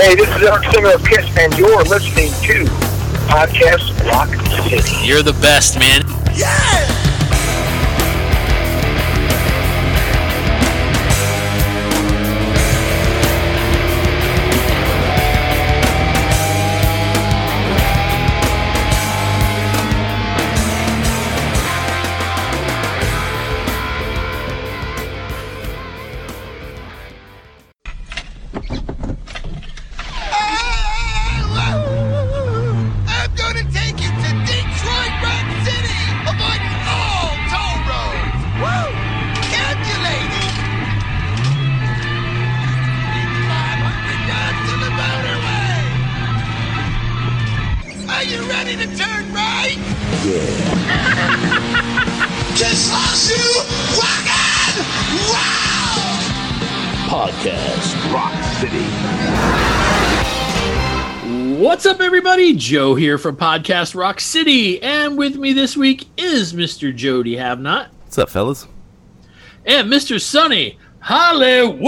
Hey, this is Eric Singer of Kiss, and you're listening to Podcast Rock City. You're the best, man. Yeah! Podcast Rock City. What's up, everybody? Joe here from Podcast Rock City, and with me this week is Mr. Jody Havnot. What's up, fellas? And Mr. Sonny Hollywood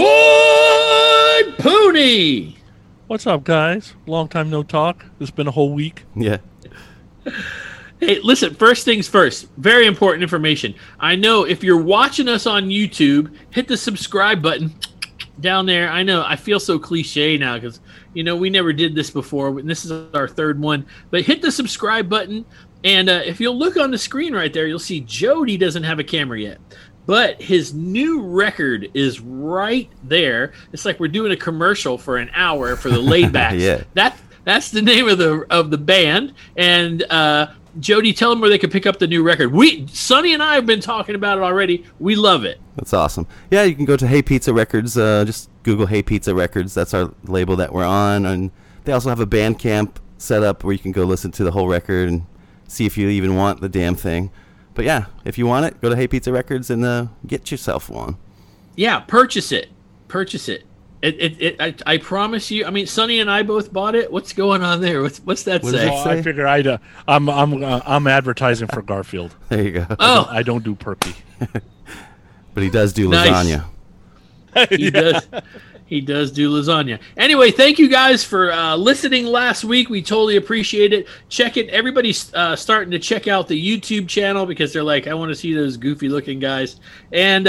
Pooney. What's up, guys? Long time no talk. It's been a whole week. Yeah. Hey, listen, first things first, very important information. I know if you're watching us on YouTube, hit the subscribe button down there. I know I feel so cliche now because, we never did this before. And this is our third one. But hit the subscribe button. And if you'll look on the screen right there, you'll see Jody doesn't have a camera yet. But his new record is right there. It's like we're doing a commercial for an hour for the Laidbacks. Yeah. That's the name of the band. And Jody, tell them where they can pick up the new record. Sonny and I have been talking about it already. We love it. That's awesome. Yeah, you can go to Hey Pizza Records. Just Google Hey Pizza Records. That's our label that we're on. And they also have a Bandcamp set up where you can go listen to the whole record and see if you even want the damn thing. But yeah, if you want it, go to Hey Pizza Records and get yourself one. Yeah, purchase it. I promise you. I mean, Sonny and I both bought it. What's going on there? What's that say? Oh, I figure I'm advertising for Garfield. There you go. Oh, I don't do Perky. But he does do lasagna. He does. He does do lasagna. Anyway, thank you guys for listening last week. We totally appreciate it. Check it. Everybody's starting to check out the YouTube channel because they're like, I want to see those goofy looking guys. And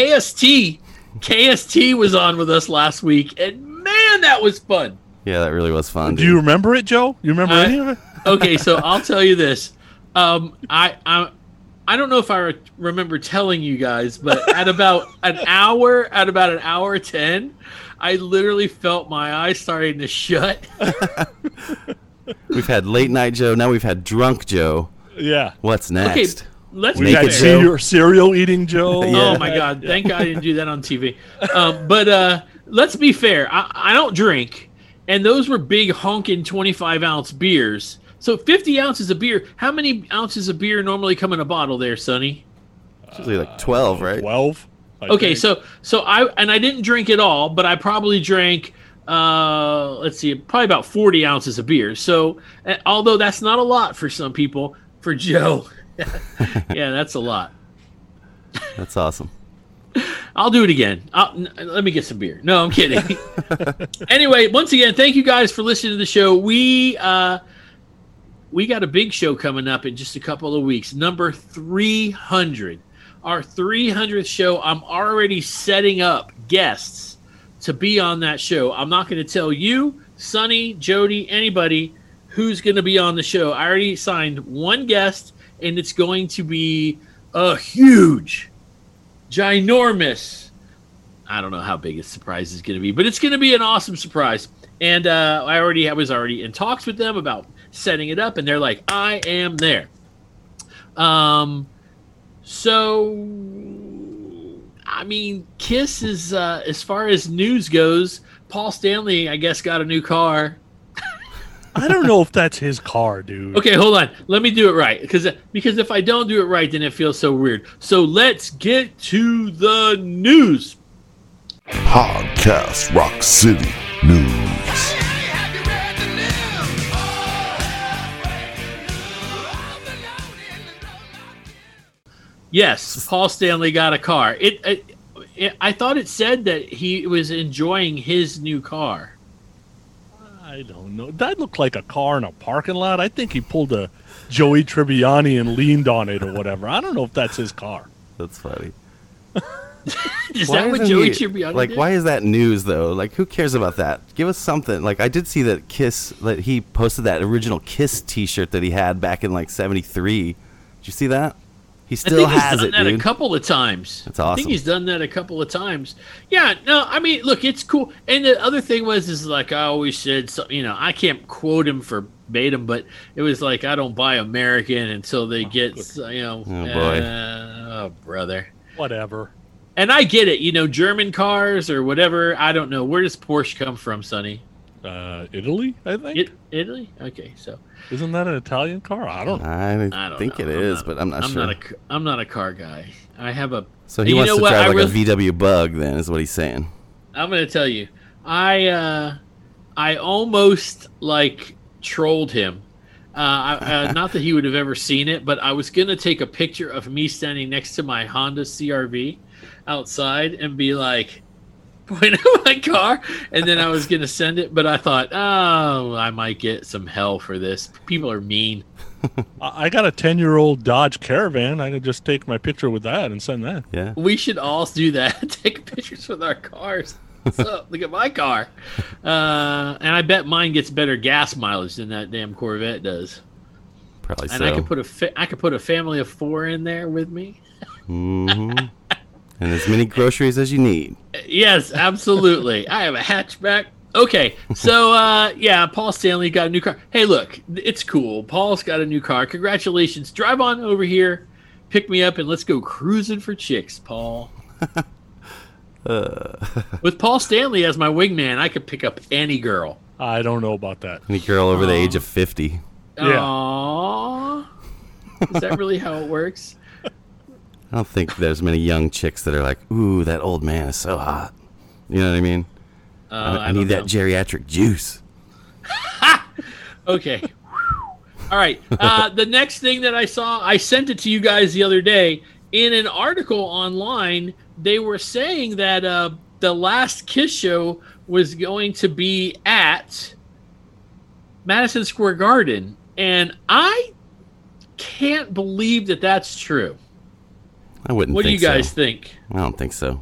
KST was on with us last week, and man, that was fun. Yeah, that really was fun. Do you remember it, Joe? You remember any of it? Okay, so I'll tell you this. I don't know if I remember telling you guys, but at about an hour 10, I literally felt my eyes starting to shut. We've had late night Joe. Now we've had drunk Joe. Yeah. What's next? Okay. Let's we had cereal eating Joe. Yeah. Oh my God! Thank God I didn't do that on TV. But let's be fair. I don't drink, and those were big honking 25-ounce beers. So 50 ounces of beer. How many ounces of beer normally come in a bottle there, Sonny? It's usually like 12, right? 12. Okay, so I didn't drink it all, but I probably drank. Let's see, probably about 40 ounces of beer. So although that's not a lot for some people, for Joe. Yeah, that's a lot. That's awesome. I'll do it again. Let me get some beer. No, I'm kidding. Anyway, once again, thank you guys for listening to the show. We got a big show coming up in just a couple of weeks. Number 300. Our 300th show. I'm already setting up guests to be on that show. I'm not going to tell you, Sonny, Jody, anybody who's going to be on the show. I already signed one guest, and it's going to be a huge, ginormous, I don't know how big a surprise is going to be, but it's going to be an awesome surprise. And I was already in talks with them about setting it up, and they're like, I am there. So, I mean, Kiss is, as far as news goes, Paul Stanley, I guess, got a new car. I don't know if that's his car, dude. Okay, hold on. Let me do it right. Because if I don't do it right, then it feels so weird. So let's get to the news. Podcast Rock City News. Yes, Paul Stanley got a car. I thought it said that he was enjoying his new car. I don't know. That looked like a car in a parking lot. I think he pulled a Joey Tribbiani and leaned on it or whatever. I don't know if that's his car. That's funny. Is Why that what isn't Joey he- Tribbiani Like, did? why is that news though? Like, who cares about that? Give us something. Like, I did see that he posted that original Kiss T-shirt that he had back in like '73. Did you see that? He I still think has he's it, done that dude. a couple of times. That's I awesome. think he's done that a couple of times. Yeah, no, I mean, look, it's cool. And the other thing is like I always said, so, I can't quote him verbatim, but it was like I don't buy American until they get, Oh, boy. oh, brother. Whatever. And I get it, German cars or whatever. I don't know. Where does Porsche come from, Sonny? Italy, I think. Italy? Okay, so. Isn't that an Italian car? I don't know. I I don't think know. it is, but I'm not sure. I'm not a car guy. I have a. So he You wants know to what? drive I like really- a VW Bug, then, is what he's saying. I'm gonna tell you, I almost like trolled him. Not that he would have ever seen it, but I was gonna take a picture of me standing next to my Honda CRV outside and be like, point at my car, and then I was gonna send it, but I thought, oh, I might get some hell for this. People are mean. I got a 10-year-old Dodge Caravan. I could just take my picture with that and send that. Yeah. We should all do that. Take pictures with our cars. So, look at my car. And I bet mine gets better gas mileage than that damn Corvette does. Probably And so. I could put a family of 4 in there with me. And as many groceries as you need. Yes, absolutely. I have a hatchback. Okay, so Paul Stanley got a new car. Hey, look, it's cool. Paul's got a new car. Congratulations. Drive on over here, pick me up, and let's go cruising for chicks, Paul. With Paul Stanley as my wingman, I could pick up any girl. I don't know about that. Any girl over the age of 50. Yeah. Aww. Is that really how it works? I don't think there's many young chicks that are like, ooh, that old man is so hot. You know what I mean? I need that geriatric juice. Okay. All right. The next thing that I saw, I sent it to you guys the other day. In an article online, they were saying that the last Kiss show was going to be at Madison Square Garden. And I can't believe that that's true. I wouldn't What do think you guys so. think? I don't think so.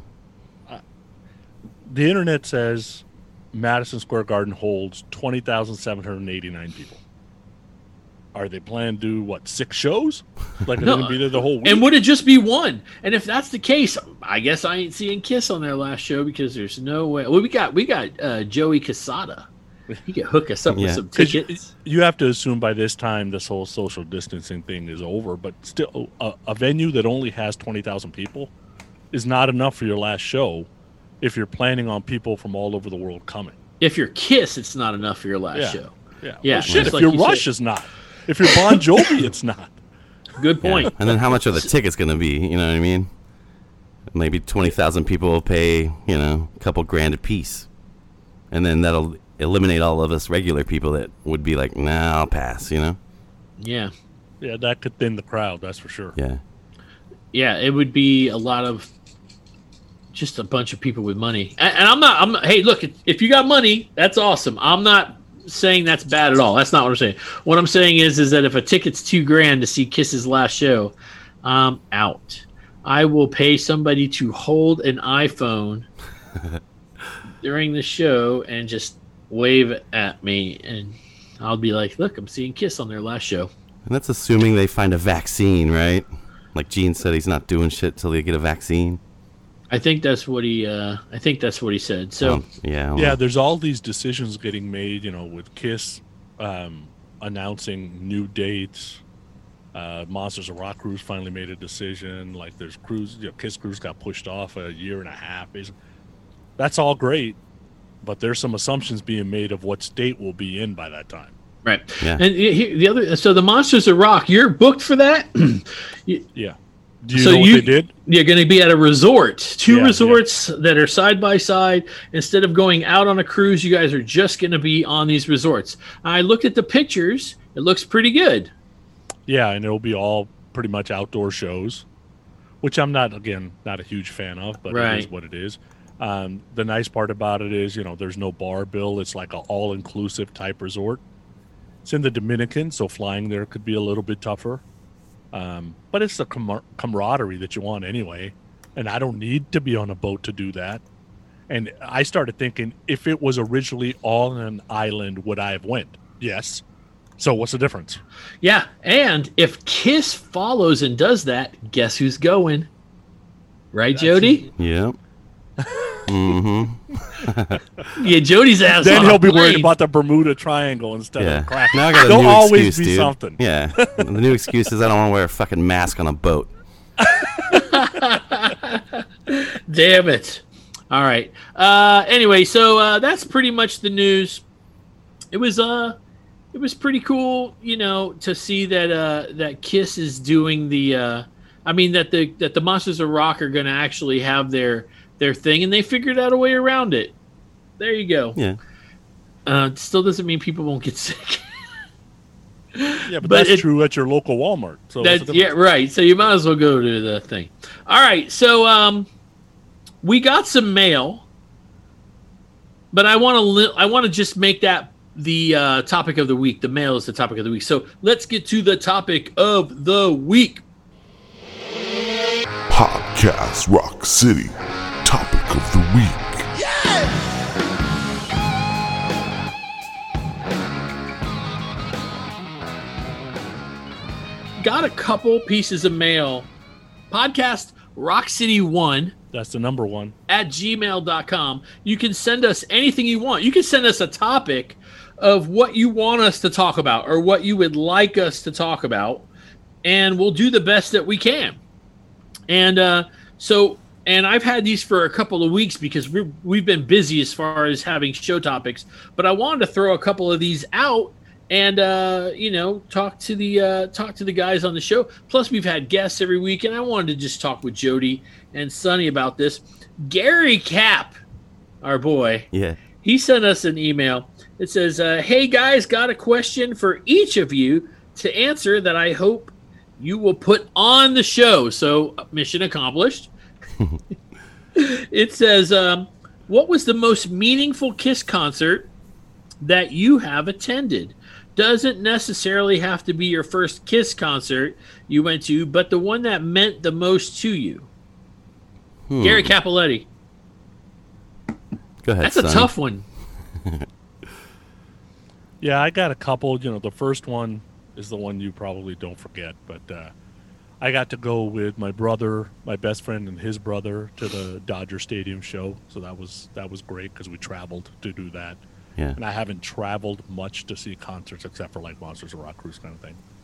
The internet says Madison Square Garden holds 20,789 people. Are they planning to do, 6 shows? Like, they're going to be there the whole week? And would it just be one? And if that's the case, I guess I ain't seeing Kiss on their last show because there's no way. Well, we got Joey Casada. He could hook us up with Yeah. some 'Cause tickets. you have to assume by this time this whole social distancing thing is over, but still, a venue that only has 20,000 people is not enough for your last show if you're planning on people from all over the world coming. If you're Kiss, it's not enough for your last show. Yeah. Yeah, Well, shit, just if like you're you said. Rush, it's not. If you're Bon Jovi, it's not. Good Yeah. point. And then how much are the tickets going to be? You know what I mean? Maybe 20,000 people will pay, a couple grand a piece. And then that'll eliminate all of us regular people that would be like, nah, I'll pass, Yeah. Yeah, that could thin the crowd, that's for sure. Yeah. Yeah, it would be a lot of just a bunch of people with money. And I'm not, hey, look, if you got money, that's awesome. I'm not saying that's bad at all. That's not what I'm saying. What I'm saying is that if a ticket's $2,000 to see Kiss's last show, I'm out. I will pay somebody to hold an iPhone during the show and just wave at me, and I'll be like, look, I'm seeing Kiss on their last show. And that's assuming they find a vaccine, right? Like Gene said, he's not doing shit till they get a vaccine. I think that's what he said. So Yeah. Yeah, there's all these decisions getting made, with Kiss announcing new dates. Monsters of Rock cruise finally made a decision. Like, there's cruise, Kiss cruise got pushed off a year and a half. Basically. That's all great, but there's some assumptions being made of what state will be in by that time. right. Yeah. And so the Monsters of Rock, you're booked for that. Yeah. Do you So know what they did? You're going to be at a resort, two Yeah, resorts that are side by side. Instead of going out on a cruise, you guys are just going to be on these resorts. I looked at the pictures. It looks pretty good. Yeah, and it'll be all pretty much outdoor shows, which I'm not a huge fan of, but it Right. is what it is. The nice part about it is, there's no bar bill. It's like an all-inclusive type resort. It's in the Dominican, so flying there could be a little bit tougher. But it's the camaraderie that you want anyway. And I don't need to be on a boat to do that. And I started thinking, if it was originally all on an island, would I have went? Yes. So what's the difference? Yeah, and if Kiss follows and does that, guess who's going? Right, Jody? Yep. Mm-hmm. Yeah, Jody's ass. Then on he'll a be worried plane. about the Bermuda Triangle instead Yeah. of crack. Now I got a There'll new always excuse, be dude. something. Yeah. The new excuse is I don't want to wear a fucking mask on a boat. Damn it. All right. Anyway, so that's pretty much the news. It was pretty cool, to see that Kiss is doing the that the Monsters of Rock are going to actually have their thing, and they figured out a way around it. There you go. Yeah. Still doesn't mean people won't get sick. Yeah, but that's true at your local Walmart. So Yeah, right. So you might as well go to the thing. All right. So we got some mail, but I want to just make that the topic of the week. The mail is the topic of the week. So let's get to the topic of the week. Podcast Rock City. Topic of the week. Got a couple pieces of mail. Podcast Rock City 1. That's the number one. At gmail.com. You can send us anything you want. You can send us a topic of what you want us to talk about or what you would like us to talk about, and we'll do the best that we can. And and I've had these for a couple of weeks because we've been busy as far as having show topics, but I wanted to throw a couple of these out and talk to the guys on the show. Plus, we've had guests every week, and I wanted to just talk with Jody and Sonny about this. Gary Cap, our boy, he sent us an email. It says, "Hey guys, got a question for each of you to answer that I hope you will put on the show." So, mission accomplished. It says, "What was the most meaningful Kiss concert that you have attended? Doesn't necessarily have to be your first Kiss concert you went to, but the one that meant the most to you." Gary Capoletti. Go ahead. That's a tough one. Yeah, I got a couple. The first one is the one you probably don't forget, but I got to go with my brother, my best friend, and his brother to the Dodger Stadium show. So that was great because we traveled to do that. Yeah. And I haven't traveled much to see concerts except for like Monsters of Rock Cruise kind of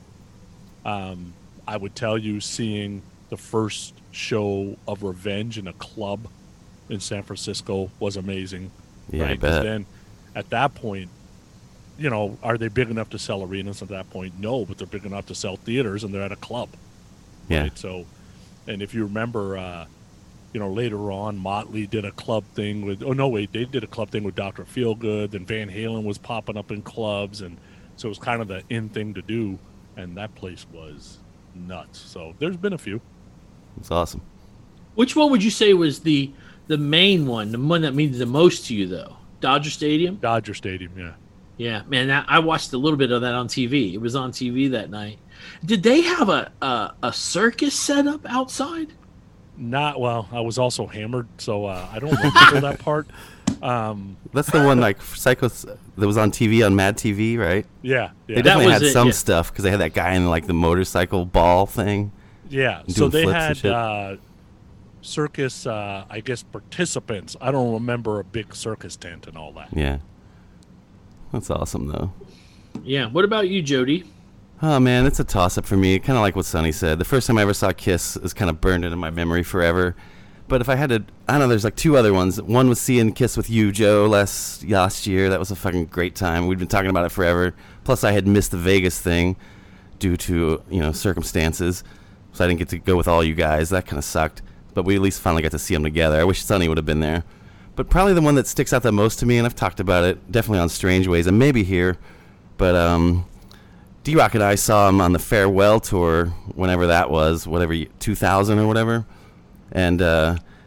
thing. I would tell you seeing the first show of Revenge in a club in San Francisco was amazing. Yeah, right? I bet. Then at that point, are they big enough to sell arenas at that point? No, but they're big enough to sell theaters, and they're at a club. Yeah. Right? So, and if you remember, later on, Motley did a club thing with. Oh no, wait, they did a club thing with Dr. Feelgood. Then Van Halen was popping up in clubs, and so it was kind of the in thing to do. And that place was nuts. So there's been a few. It's awesome. Which one would you say was the main one, the one that means the most to you, though? Dodger Stadium? Dodger Stadium, yeah. Yeah, man, I watched a little bit of that on TV. It was on TV that night. Did they have a circus set up outside? Not well. I was also hammered, so I don't remember that part. That's the one like Psycho that was on TV on Mad TV, right? Yeah, They yeah, definitely had was it, some yeah. stuff because they had that guy in like the motorcycle ball thing. yeah. doing So they flips and shit. had circus, I guess, participants. I don't remember a big circus tent and all that. Yeah. That's awesome though. Yeah. What about you, Jody? Oh man, it's a toss-up for me. Kind of like what Sonny said. The first time I ever saw Kiss is kind of burned into my memory forever. But if I had to, I don't know, there's like two other ones. One was seeing Kiss with you, Joe, last year. That was a fucking great time. We'd been talking about it forever. Plus, I had missed the Vegas thing due to, circumstances. So I didn't get to go with all you guys. That kind of sucked. But we at least finally got to see them together. I wish Sonny would have been there. But probably the one that sticks out the most to me, and I've talked about it, definitely on Strange Ways, and maybe here, but D-Rock and I saw him on the Farewell Tour, whenever that was, 2000 or whatever, and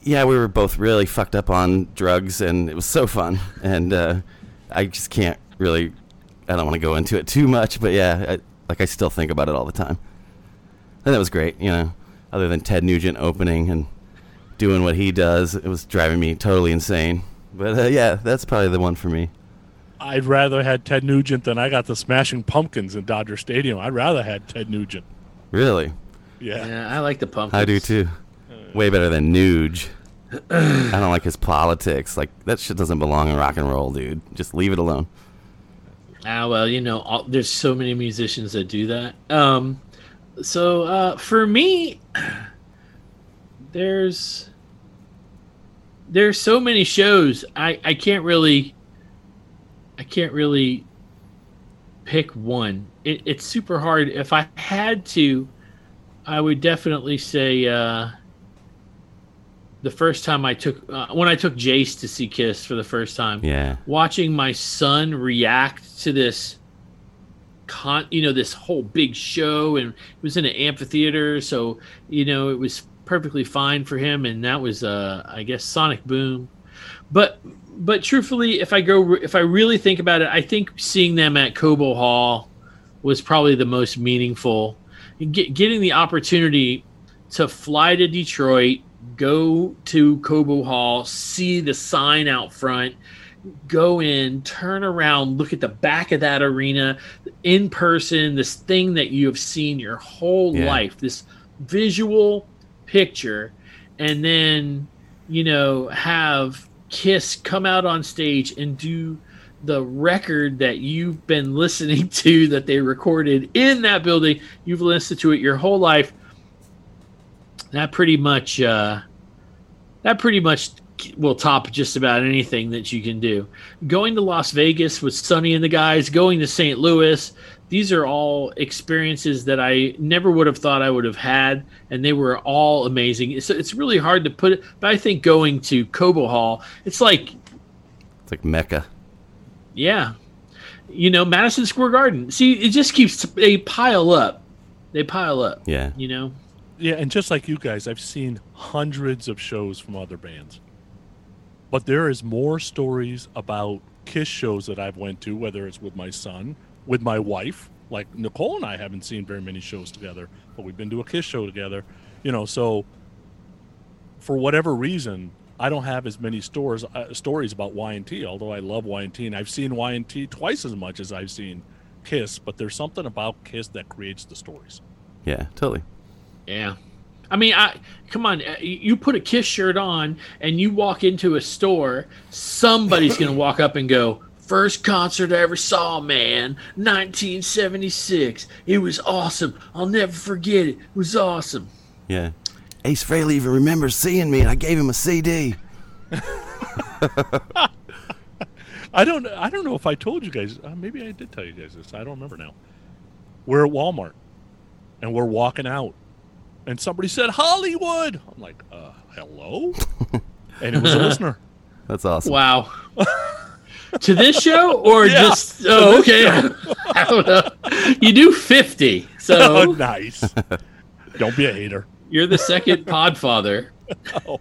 Yeah, we were both really fucked up on drugs, and it was so fun. And I just can't really. I don't want to go into it too much, but yeah, I still think about it all the time. And that was great, Other than Ted Nugent opening and doing what he does, it was driving me totally insane. But yeah, that's probably the one for me. I'd rather had Ted Nugent than I got the Smashing Pumpkins in Dodger Stadium. I'd rather had Ted Nugent. Really? Yeah, I like the Pumpkins. I do too. Way better than Nuge. I don't like his politics. Like, that shit doesn't belong in rock and roll, dude. Just leave it alone. Well, there's so many musicians that do that. So for me, there's so many shows. I can't really pick one. It's super hard. If I had to, I would definitely say the first time when I took Jace to see Kiss for the first time. Yeah. Watching my son react to this this whole big show, and it was in an amphitheater, so it was perfectly fine for him, and that was I guess Sonic Boom. But truthfully, if I really think about it, I think seeing them at Cobo Hall was probably the most meaningful. Getting the opportunity to fly to Detroit, go to Cobo Hall, see the sign out front, go in, turn around, look at the back of that arena in person, this thing that you have seen your whole life, this visual picture, and then have Kiss come out on stage and do the record that you've been listening to that they recorded in that building. You've listened to it your whole life. That pretty much will top just about anything that you can do. Going to Las Vegas with Sonny and the guys, going to St. Louis, these are all experiences that I never would have thought I would have had, and they were all amazing. It's really hard to put it, but I think going to Cobo Hall, it's like Mecca. Yeah. Madison Square Garden. See, it just they pile up. Yeah. Yeah, and just like you guys, I've seen hundreds of shows from other bands. But there is more stories about Kiss shows that I've went to, whether it's with my son, with my wife. Like Nicole and I haven't seen very many shows together, but we've been to a Kiss show together. So for whatever reason, I don't have as many stories about Y&T, although I love Y&T, and I've seen Y&T twice as much as I've seen Kiss, but there's something about Kiss that creates the stories. Yeah, totally. Yeah. I mean, come on. You put a Kiss shirt on and you walk into a store, somebody's going to walk up and go, "First concert I ever saw, man, 1976. It was awesome. I'll never forget it. It was awesome." Yeah. Ace Frehley even remembers seeing me, and I gave him a CD. I don't know if I told you guys. Maybe I did tell you guys this. I don't remember now. We're at Walmart, and we're walking out. And somebody said, "Hollywood." I'm like, hello? And it was a listener. That's awesome. Wow. To this show or Yeah, just... Oh, okay. I don't know. You do 50, so... Oh, nice. Don't be a hater. You're the second podfather. Oh,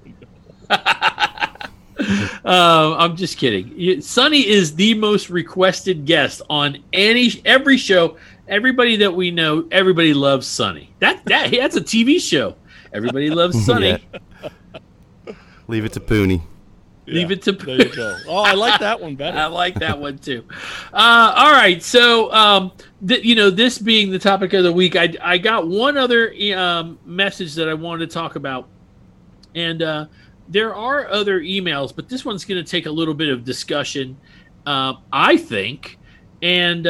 no. I'm just kidding. Sonny is the most requested guest on every show. Everybody that we know, everybody loves Sonny. That's a TV show. Everybody loves Sonny. Yeah. Leave it to Pooney. Leave it to There you go. Oh, I like that one better. I like that one too. All right, so this being the topic of the week, I got one other message that I wanted to talk about, and there are other emails, but this one's going to take a little bit of discussion, I think, and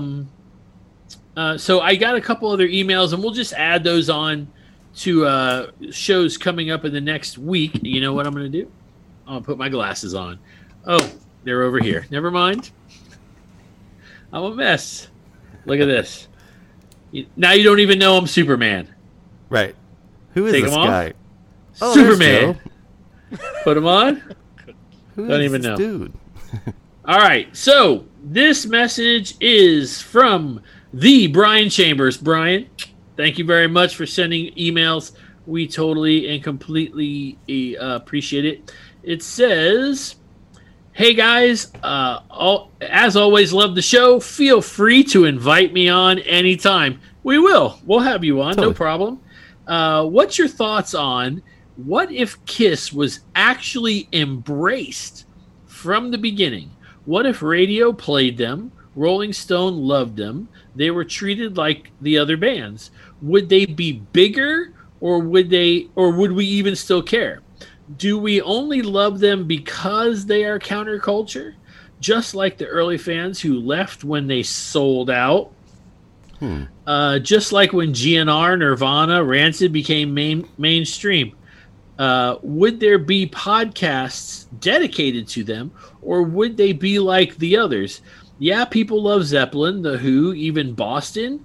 so I got a couple other emails, and we'll just add those on to shows coming up in the next week. You know what I'm going to do? I'm going to put my glasses on. Oh, they're over here. Never mind. I'm a mess. Look at this. Now you don't even know I'm Superman. Right. Who is Take this him off. guy? Oh, Superman. Put him on. Who Don't is even this know. dude? All right. So this message is from the Brian Chambers. Brian, thank you very much for sending emails. We totally and completely appreciate it. It says, "Hey guys, as always, love the show. Feel free to invite me on anytime. We will. We'll have you on, no problem. What's your thoughts on what if Kiss was actually embraced from the beginning? What if radio played them? Rolling Stone loved them. They were treated like the other bands. Would they be bigger, or would we even still care? Do we only love them because they are counterculture? Just like the early fans who left when they sold out? Just like when GNR, Nirvana, Rancid became mainstream? Would there be podcasts dedicated to them, or would they be like the others? Yeah, people love Zeppelin, The Who, even Boston,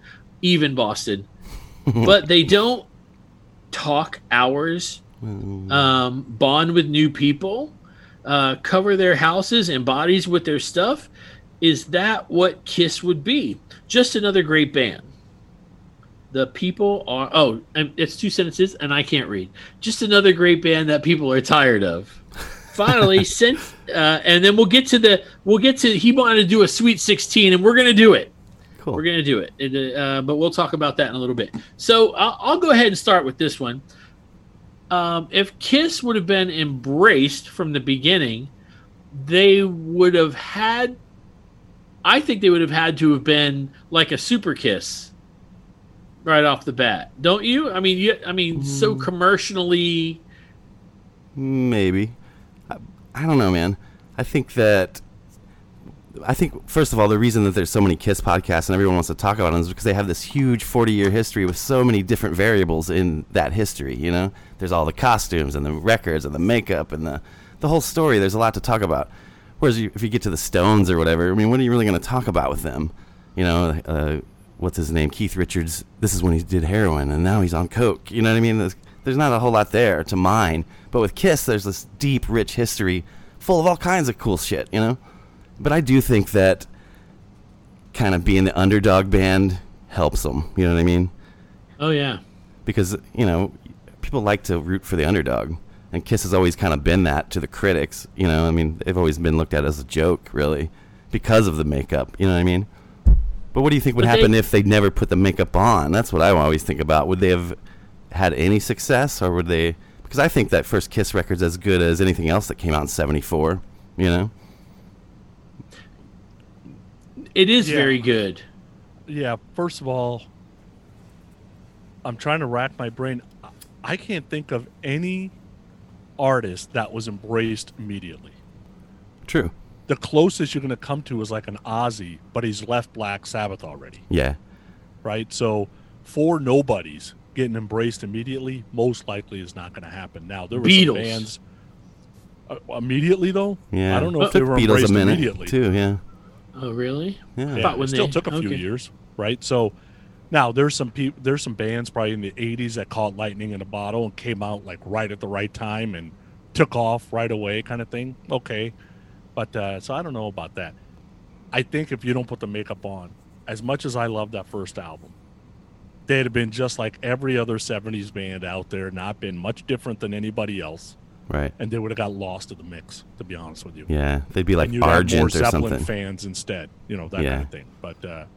but they don't talk hours, bond with new people, cover their houses and bodies with their stuff. Is that what Kiss would be? Just another great band. The people are it's 2 sentences and I can't read. Just another great band that people are tired of. Finally, and then we'll get to he wanted to do a Sweet 16, and we're gonna do it. Cool. We're gonna do it, but we'll talk about that in a little bit. So I'll go ahead and start with this one. If Kiss would have been embraced from the beginning, they would have had. I think they would have had to have been like a Super Kiss right off the bat, don't you? I mean, so commercially. Maybe. I don't know, man. I think first of all, the reason that there's so many Kiss podcasts and everyone wants to talk about them is because they have this huge 40-year history with so many different variables in that history. You know, there's all the costumes and the records and the makeup and the whole story. There's a lot to talk about. Whereas if you get to the Stones or whatever, I mean, what are you really going to talk about with them? You know, what's his name? Keith Richards. This is when he did heroin, and now he's on coke. You know what I mean? There's not a whole lot there to mine. But with Kiss, there's this deep, rich history full of all kinds of cool shit, you know? But I do think that kind of being the underdog band helps them, you know what I mean? Oh, yeah. Because, you know, people like to root for the underdog. And Kiss has always kind of been that to the critics, you know? I mean, they've always been looked at as a joke, really, because of the makeup, you know what I mean? But what do you think would happen if they never put the makeup on? That's what I always think about. Would they have had any success, or would they... Because I think that first Kiss record's as good as anything else that came out in '74, you know? It is very good. Yeah, first of all, I'm trying to rack my brain. I can't think of any artist that was embraced immediately. True. The closest you're going to come to is like an Ozzy, but he's left Black Sabbath already. Yeah. Right? So, for nobodies getting embraced immediately, most likely is not going to happen. Now, there were Beatles. some bands immediately, though. Yeah. I don't know if they were Beatles embraced a minute immediately. Too, yeah. Oh, really? Yeah. Yeah, it still took a few years, right? So now there's some bands probably in the 80s that caught lightning in a bottle and came out like right at the right time and took off right away kind of thing. Okay. But so I don't know about that. I think if you don't put the makeup on, as much as I love that first album, they'd have been just like every other 70s band out there, not been much different than anybody else. Right. And they would have got lost in the mix, to be honest with you. Yeah, they'd be like and you'd Argent have more or Zeppelin something. fans instead, you know, that kind of thing. But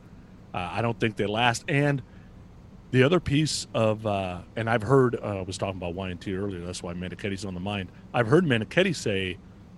I don't think they last. And the other piece of, and I've heard, I was talking about Y&T earlier, that's why Meniketti's on the mind. I've heard Meniketti say,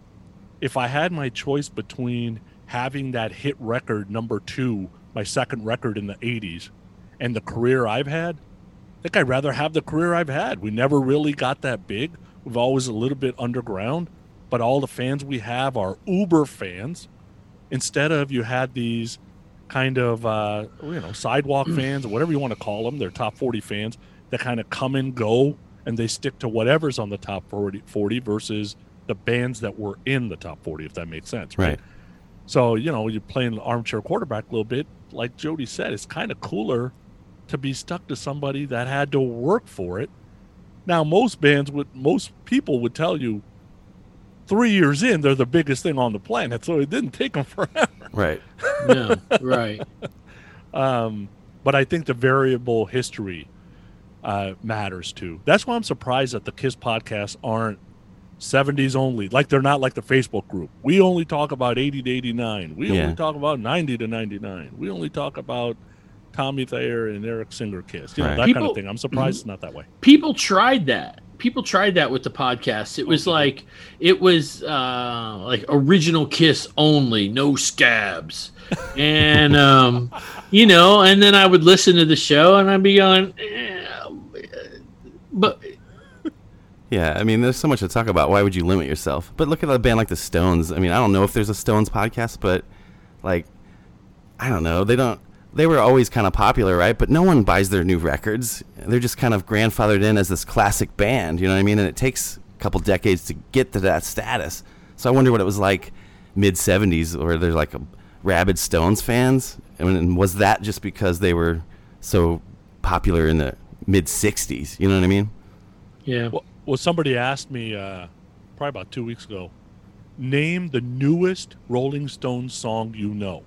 if I had my choice between having that hit record number 2, my second record in the 80s, and the career I've had, I think I'd rather have the career I've had. We never really got that big. We've always a little bit underground, but all the fans we have are uber fans. Instead of you had these kind of, sidewalk fans or whatever you want to call them, they're top 40 fans that kind of come and go and they stick to whatever's on the top 40 versus the bands that were in the top 40, if that makes sense, right? So, you know, you're playing armchair quarterback a little bit. Like Jody said, it's kind of cooler to be stuck to somebody that had to work for it. Now, most people would tell you 3 years in, they're the biggest thing on the planet, so it didn't take them forever. Right. No, right. But I think the variable history matters too. That's why I'm surprised that the KISS podcasts aren't 70s only. Like they're not like the Facebook group. We only talk about 80 to 89. We only talk about 90 to 99. We only talk about Tommy Thayer and Eric Singer KISS. You know, that kind of thing. I'm surprised it's not that way. People tried that. People tried that with the podcast. It was like original KISS only, no scabs. And you know, and then I would listen to the show and I'd be going but yeah, I mean, there's so much to talk about. Why would you limit yourself? But look at a band like the Stones. I mean, I don't know if there's a Stones podcast, but like, I don't know. They were always kind of popular, right? But no one buys their new records. They're just kind of grandfathered in as this classic band, you know what I mean? And it takes a couple decades to get to that status. So I wonder what it was like mid-70s, where there's like a rabid Stones fans. And was that just because they were so popular in the mid-60s? You know what I mean? Yeah. Well, somebody asked me probably about 2 weeks ago, name the newest Rolling Stones song you know.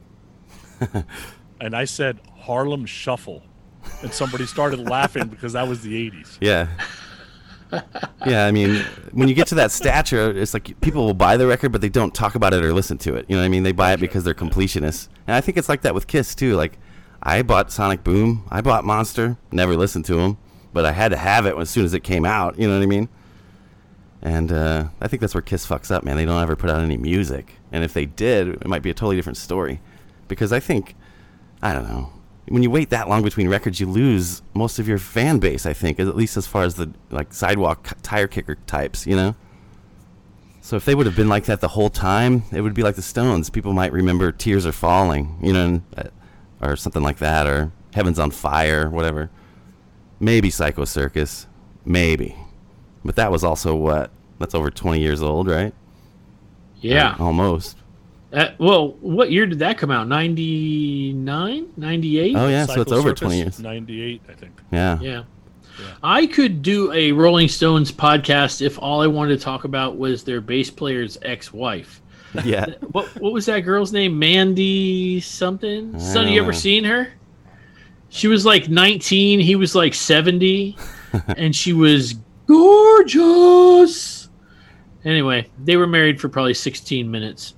And I said Harlem Shuffle. And somebody started laughing because that was the 80s. Yeah. Yeah, I mean, when you get to that stature, it's like people will buy the record, but they don't talk about it or listen to it. You know what I mean? They buy it because they're completionists. And I think it's like that with KISS, too. Like, I bought Sonic Boom. I bought Monster. Never listened to them. But I had to have it as soon as it came out. You know what I mean? And I think that's where KISS fucks up, man. They don't ever put out any music. And if they did, it might be a totally different story. Because I think, I don't know, when you wait that long between records, you lose most of your fan base, I think, at least as far as the like sidewalk tire kicker types, you know? So if they would have been like that the whole time, it would be like the Stones. People might remember Tears Are Falling, you know, or something like that, or Heaven's on Fire, whatever. Maybe Psycho Circus. Maybe. But that was also what? That's over 20 years old, right? Yeah. Almost. Well, what year did that come out? 99? 98? Oh, yeah, Psycho so it's over Circus, 20 years. 98, I think. Yeah. Yeah. I could do a Rolling Stones podcast if all I wanted to talk about was their bass player's ex-wife. Yeah. What was that girl's name? Mandy something? Son, you ever seen her? She was like 19. He was like 70. And she was gorgeous. Anyway, they were married for probably 16 minutes.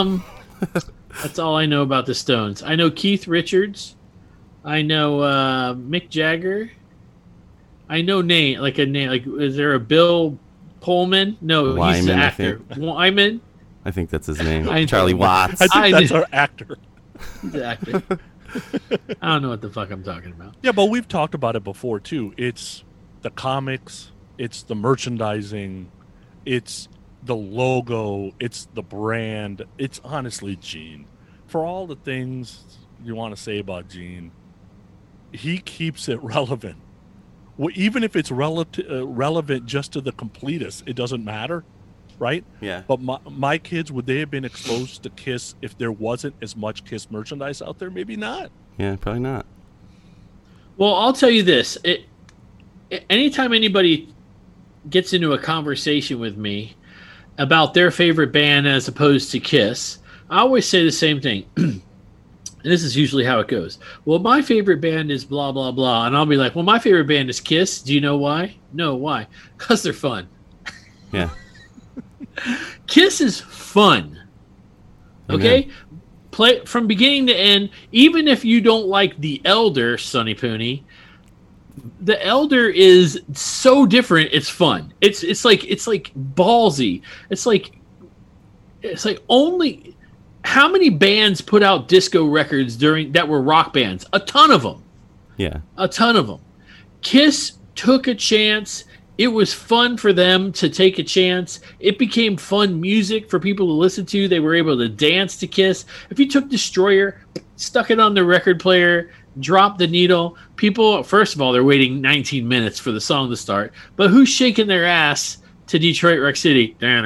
That's all I know about the Stones. I know Keith Richards. I know Mick Jagger. I know name. Like, is there a Bill Pullman? No, Wyman, he's an actor. Wyman? I think that's his name. Charlie Watts. I think that's our actor. He's an actor. I don't know what the fuck I'm talking about. Yeah, but we've talked about it before, too. It's the comics. It's the merchandising. It's the logo. It's the brand. It's honestly Gene. For all the things you want to say about Gene, he keeps it relevant. Well, even if it's relevant just to the completists, it doesn't matter, right? Yeah. But my kids, would they have been exposed to KISS if there wasn't as much KISS merchandise out there? Maybe not. Yeah, probably not. Well, I'll tell you this. Anytime anybody gets into a conversation with me about their favorite band as opposed to KISS, I always say the same thing. And this is usually how it goes. Well, my favorite band is blah, blah, blah. And I'll be like, well, my favorite band is KISS. Do you know why? No, why? Because they're fun. Yeah. KISS is fun. Okay? Amen. Play from beginning to end. Even if you don't like The Elder, Sonny Pooney, The Elder is so different. It's fun. It's like ballsy. It's like only... How many bands put out disco records that were rock bands? A ton of them. Yeah. A ton of them. KISS took a chance. It was fun for them to take a chance. It became fun music for people to listen to. They were able to dance to KISS. If you took Destroyer, stuck it on the record player, dropped the needle, people, first of all, they're waiting 19 minutes for the song to start. But who's shaking their ass to Detroit Rock City? I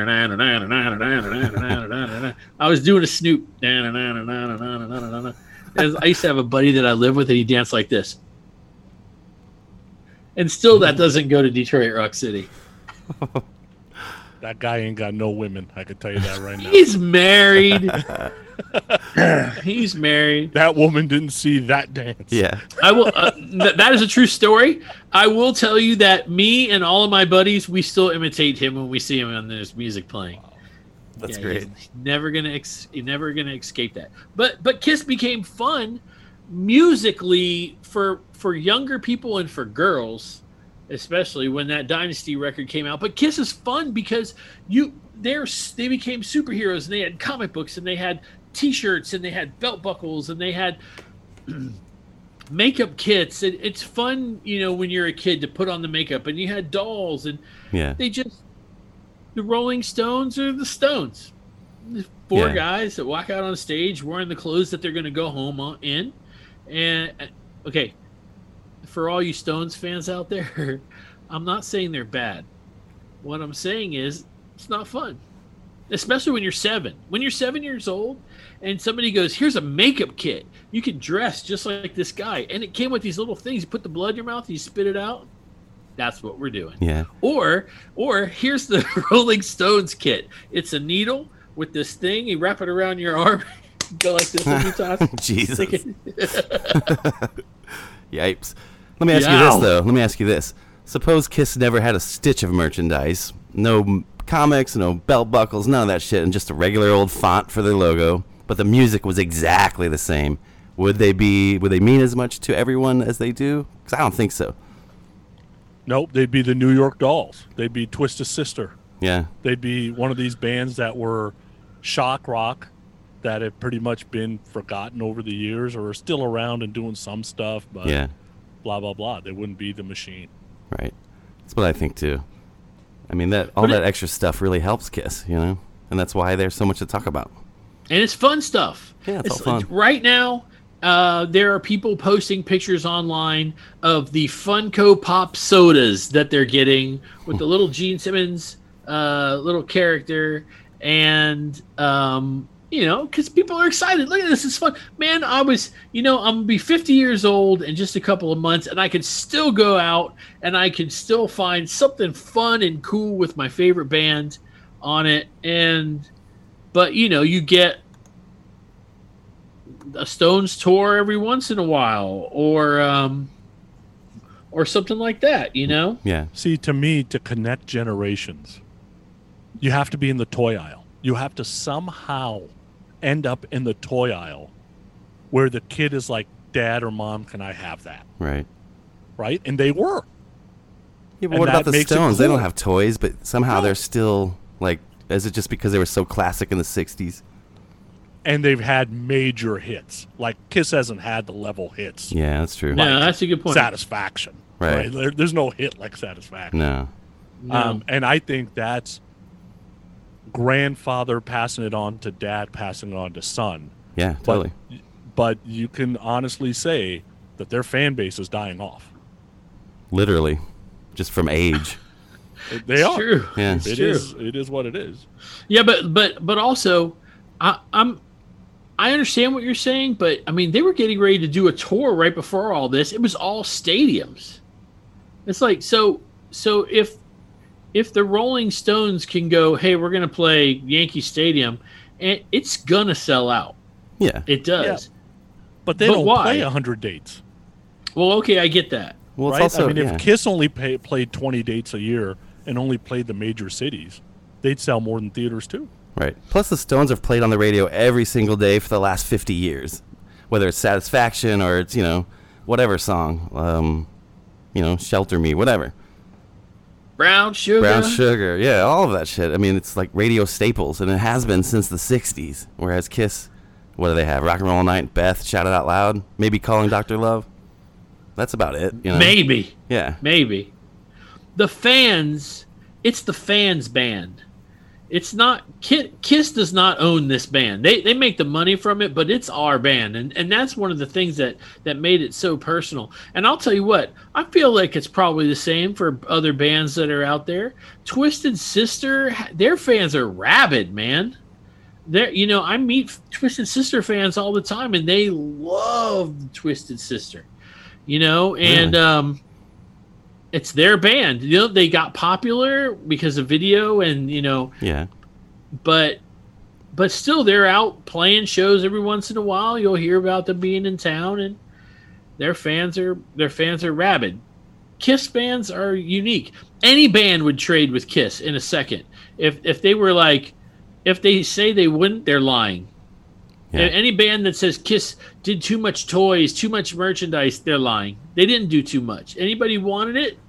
was doing a Snoop. I used to have a buddy that I lived with, and he danced like this. And still that doesn't go to Detroit Rock City. That guy ain't got no women. I can tell you that right now. He's married. He's married. That woman didn't see that dance. Yeah. I will. That is a true story. I will tell you that me and all of my buddies, we still imitate him when we see him on this music playing. That's Yeah, great. He's never gonna escape that. But Kiss became fun musically for younger people and for girls, especially when that Dynasty record came out. But Kiss is fun because they became superheroes, and they had comic books, and they had T-shirts, and they had belt buckles, and they had makeup kits. And it's fun, when you're a kid to put on the makeup, and you had dolls, and Yeah. the Rolling Stones are the Stones. There's four Yeah. guys that walk out on stage wearing the clothes that they're going to go home in. And okay, for all you Stones fans out there, I'm not saying they're bad. What I'm saying is it's not fun, especially when you're 7. When you're 7 years old and somebody goes, here's a makeup kit. You can dress just like this guy. And it came with these little things. You put the blood in your mouth, you spit it out. That's what we're doing. Yeah. Or here's the Rolling Stones kit. It's a needle with this thing. You wrap it around your arm. Go like this a few times. Jesus. Stick it- Yipes. Let me ask you this, though. Let me ask you this. Suppose Kiss never had a stitch of merchandise. No comics, no belt buckles, none of that shit, and just a regular old font for their logo. But the music was exactly the same. Would they mean as much to everyone as they do? Because I don't think so. Nope, they'd be the New York Dolls. They'd be Twisted Sister. Yeah. They'd be one of these bands that were shock rock that have pretty much been forgotten over the years or are still around and doing some stuff, but Yeah. blah, blah, blah. They wouldn't be the Machine. Right. That's what I think, too. I mean, that extra stuff really helps Kiss, And that's why there's so much to talk about. And it's fun stuff. Yeah, it's all fun. Right now, there are people posting pictures online of the Funko Pop sodas that they're getting with the little Gene Simmons little character. And, because people are excited. Look at this. It's fun. Man, I'm going to be 50 years old in just a couple of months, and I can still go out and I can still find something fun and cool with my favorite band on it. But you get a Stones tour every once in a while, or something like that. Yeah. See, to me, to connect generations, you have to be in the toy aisle. You have to somehow end up in the toy aisle where the kid is like, Dad or Mom, can I have that? Right. Right? And they were. Yeah, but And what about that the makes it Stones? They don't cool. have toys, but somehow No. they're still like. Is it just because they were so classic in the '60s? And they've had major hits. Like Kiss hasn't had the level hits. Yeah, that's true. No, that's a good point. Satisfaction. Right. There's no hit like Satisfaction. No. No. And I think that's grandfather passing it on to dad, passing it on to son. Yeah, totally. But you can honestly say that their fan base is dying off. Literally, just from age. They It's are. true. Yeah. It's It true. is. It is what it is. Yeah, but also, I understand what you're saying, but I mean, they were getting ready to do a tour right before all this. It was all stadiums. It's like so if the Rolling Stones can go, hey, we're gonna play Yankee Stadium, and it's gonna sell out. Yeah. It does. But they But don't why? play 100 dates. Well, okay, I get that. Well, it's Right? also I mean, yeah. if Kiss only played 20 dates a year and only played the major cities, they'd sell more than theaters too. Right. Plus, the Stones have played on the radio every single day for the last 50 years, whether it's Satisfaction or it's whatever song, Shelter Me, whatever. Brown Sugar. Brown Sugar, yeah, all of that shit. I mean, it's like radio staples, and it has been since the '60s. Whereas Kiss, what do they have? Rock and Roll All Night, Beth, Shout It Out Loud, maybe Calling Dr. Love. That's about it. Maybe. Yeah. Maybe. The fans, it's the fans' band. It's not Kiss does not own this band. They make the money from it, but it's our band, and that's one of the things that made it so personal. And I'll tell you what, I feel like it's probably the same for other bands that are out there. Twisted Sister, their fans are rabid, man. I meet Twisted Sister fans all the time, and they love Twisted Sister. And it's their band. You know, they got popular because of video and, you know, Yeah. but still they're out playing shows every once in a while. You'll hear about them being in town, and their fans are rabid. Kiss fans are unique. Any band would trade with Kiss in a second. If they were like, if they say they wouldn't, they're lying. Yeah. Any band that says Kiss did too much toys, too much merchandise, they're lying. They didn't do too much. Anybody wanted it,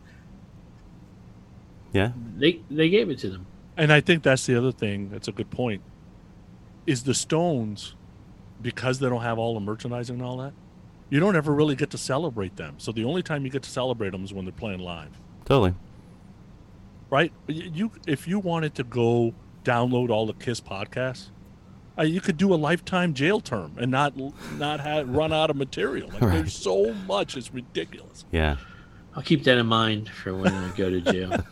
Yeah. they gave it to them. And I think that's the other thing. That's a good point. Is the Stones, because they don't have all the merchandising and all that, you don't ever really get to celebrate them. So the only time you get to celebrate them is when they're playing live, Totally. right? If you wanted to go download all the Kiss podcasts, you could do a lifetime jail term and not run out of material. Like, Right. There's so much, it's ridiculous. Yeah. I'll keep that in mind for when I go to jail.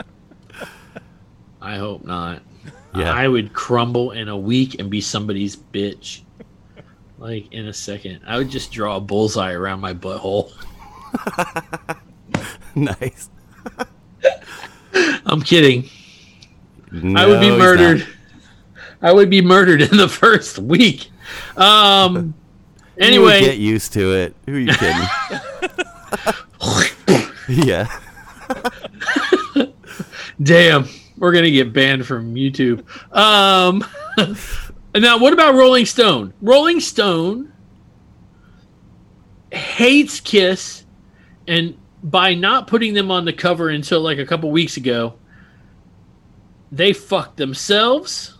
I hope not. Yeah. I would crumble in a week and be somebody's bitch. Like, in a second. I would just draw a bullseye around my butthole. Nice. I'm kidding. No, I would be he's murdered. not. I would be murdered in the first week. You Anyway, would get used to it. Who are you kidding? Yeah. damn, we're gonna get banned from YouTube. Now, what about Rolling Stone? Rolling Stone hates Kiss, and by not putting them on the cover until like a couple weeks ago, they fucked themselves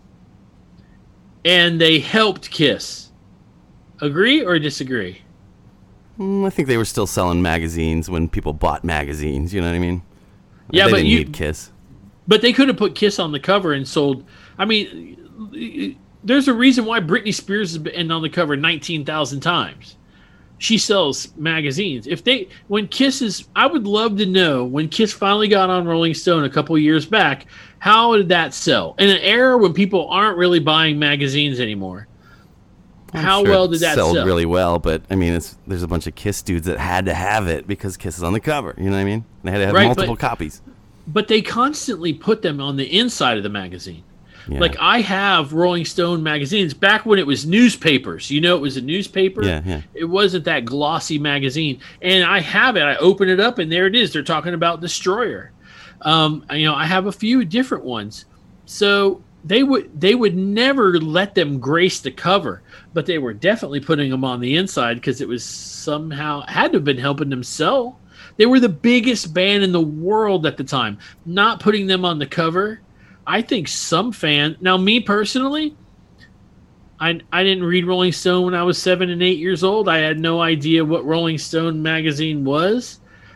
and they helped Kiss. Agree or disagree? I think they were still selling magazines when people bought magazines. You know what I mean? Yeah, they but didn't you- need Kiss. But they could have put Kiss on the cover and sold. I mean, there's a reason why Britney Spears has been on the cover 19,000 times. She sells magazines. When Kiss is, I would love to know when Kiss finally got on Rolling Stone a couple years back, how did that sell? In an era when people aren't really buying magazines anymore, I'm how sure well it did that sold sell? really well, but I mean, there's a bunch of Kiss dudes that had to have it because Kiss is on the cover. You know what I mean? They had to have Right, multiple but- copies. But they constantly put them on the inside of the magazine. Yeah. Like, I have Rolling Stone magazines back when it was newspapers. You know, it was a newspaper. Yeah, yeah. It wasn't that glossy magazine. And I have it. I open it up, and there it is. They're talking about Destroyer. I have a few different ones. So they would never let them grace the cover, but they were definitely putting them on the inside because it was somehow had to have been helping them sell. They were the biggest band in the world at the time. Not putting them on the cover, I think some fan. Now, me personally, I didn't read Rolling Stone when I was 7 and 8 years old. I had no idea what Rolling Stone magazine was,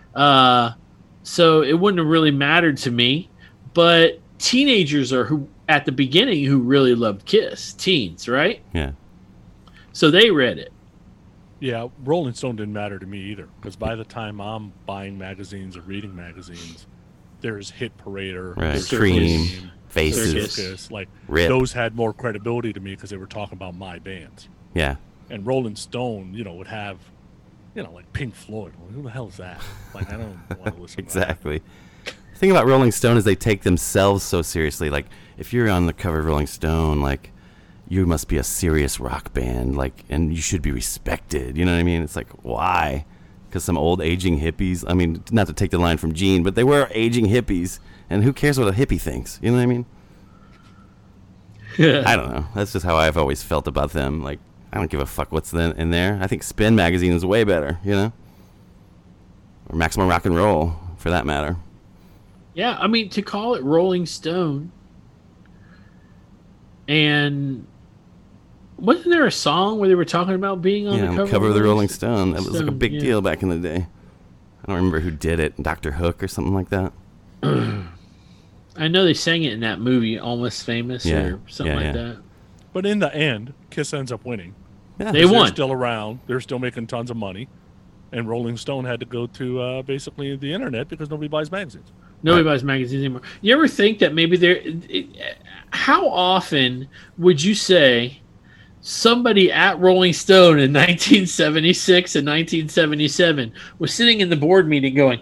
so it wouldn't have really mattered to me. But teenagers are who at the beginning who really loved Kiss. Teens, right? Yeah. So they read it. Yeah, Rolling Stone didn't matter to me either, because by the time I'm buying magazines or reading magazines, there's Hit Parader, Right. there's Cream, Cream, Faces. Circus. like Rip. those had more credibility to me because they were talking about my bands. Yeah. And Rolling Stone, would have, like Pink Floyd. Well, who the hell is that? Like, I don't want to listen Exactly. The thing about Rolling Stone is they take themselves so seriously. Like, if you're on the cover of Rolling Stone, like, you must be a serious rock band, like, and you should be respected. You know what I mean? It's like, why? Because some old aging hippies. I mean, not to take the line from Gene, but they were aging hippies, and who cares what a hippie thinks? You know what I mean? I don't know. That's just how I've always felt about them. Like, I don't give a fuck what's in there. I think Spin magazine is way better. You know, or Maximum Rock and Roll, for that matter. Yeah, I mean, to call it Rolling Stone, and wasn't there a song where they were talking about being on Yeah, the on cover, the cover of the Rolling Stone? Stone. That was like a big yeah. deal back in the day. I don't remember who did it. Dr. Hook or something like that. I know they sang it in that movie, Almost Famous, Yeah, or something yeah, like yeah. that. But in the end, Kiss ends up winning. Yeah. They 'Cause won. They're still around. They're still making tons of money. And Rolling Stone had to go to basically the internet because nobody buys magazines. Nobody buys magazines anymore. You ever think that maybe how often would you say somebody at Rolling Stone in 1976 and 1977 was sitting in the board meeting going,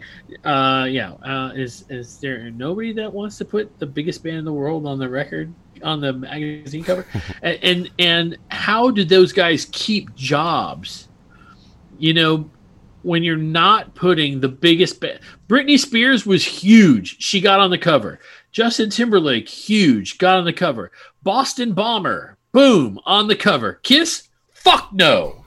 is there nobody that wants to put the biggest band in the world on the record, on the magazine cover? and how did those guys keep jobs? You know, when you're not putting the biggest band. Britney Spears was huge. She got on the cover. Justin Timberlake, huge, got on the cover. Boston Bomber, boom, on the cover. Kiss, fuck no.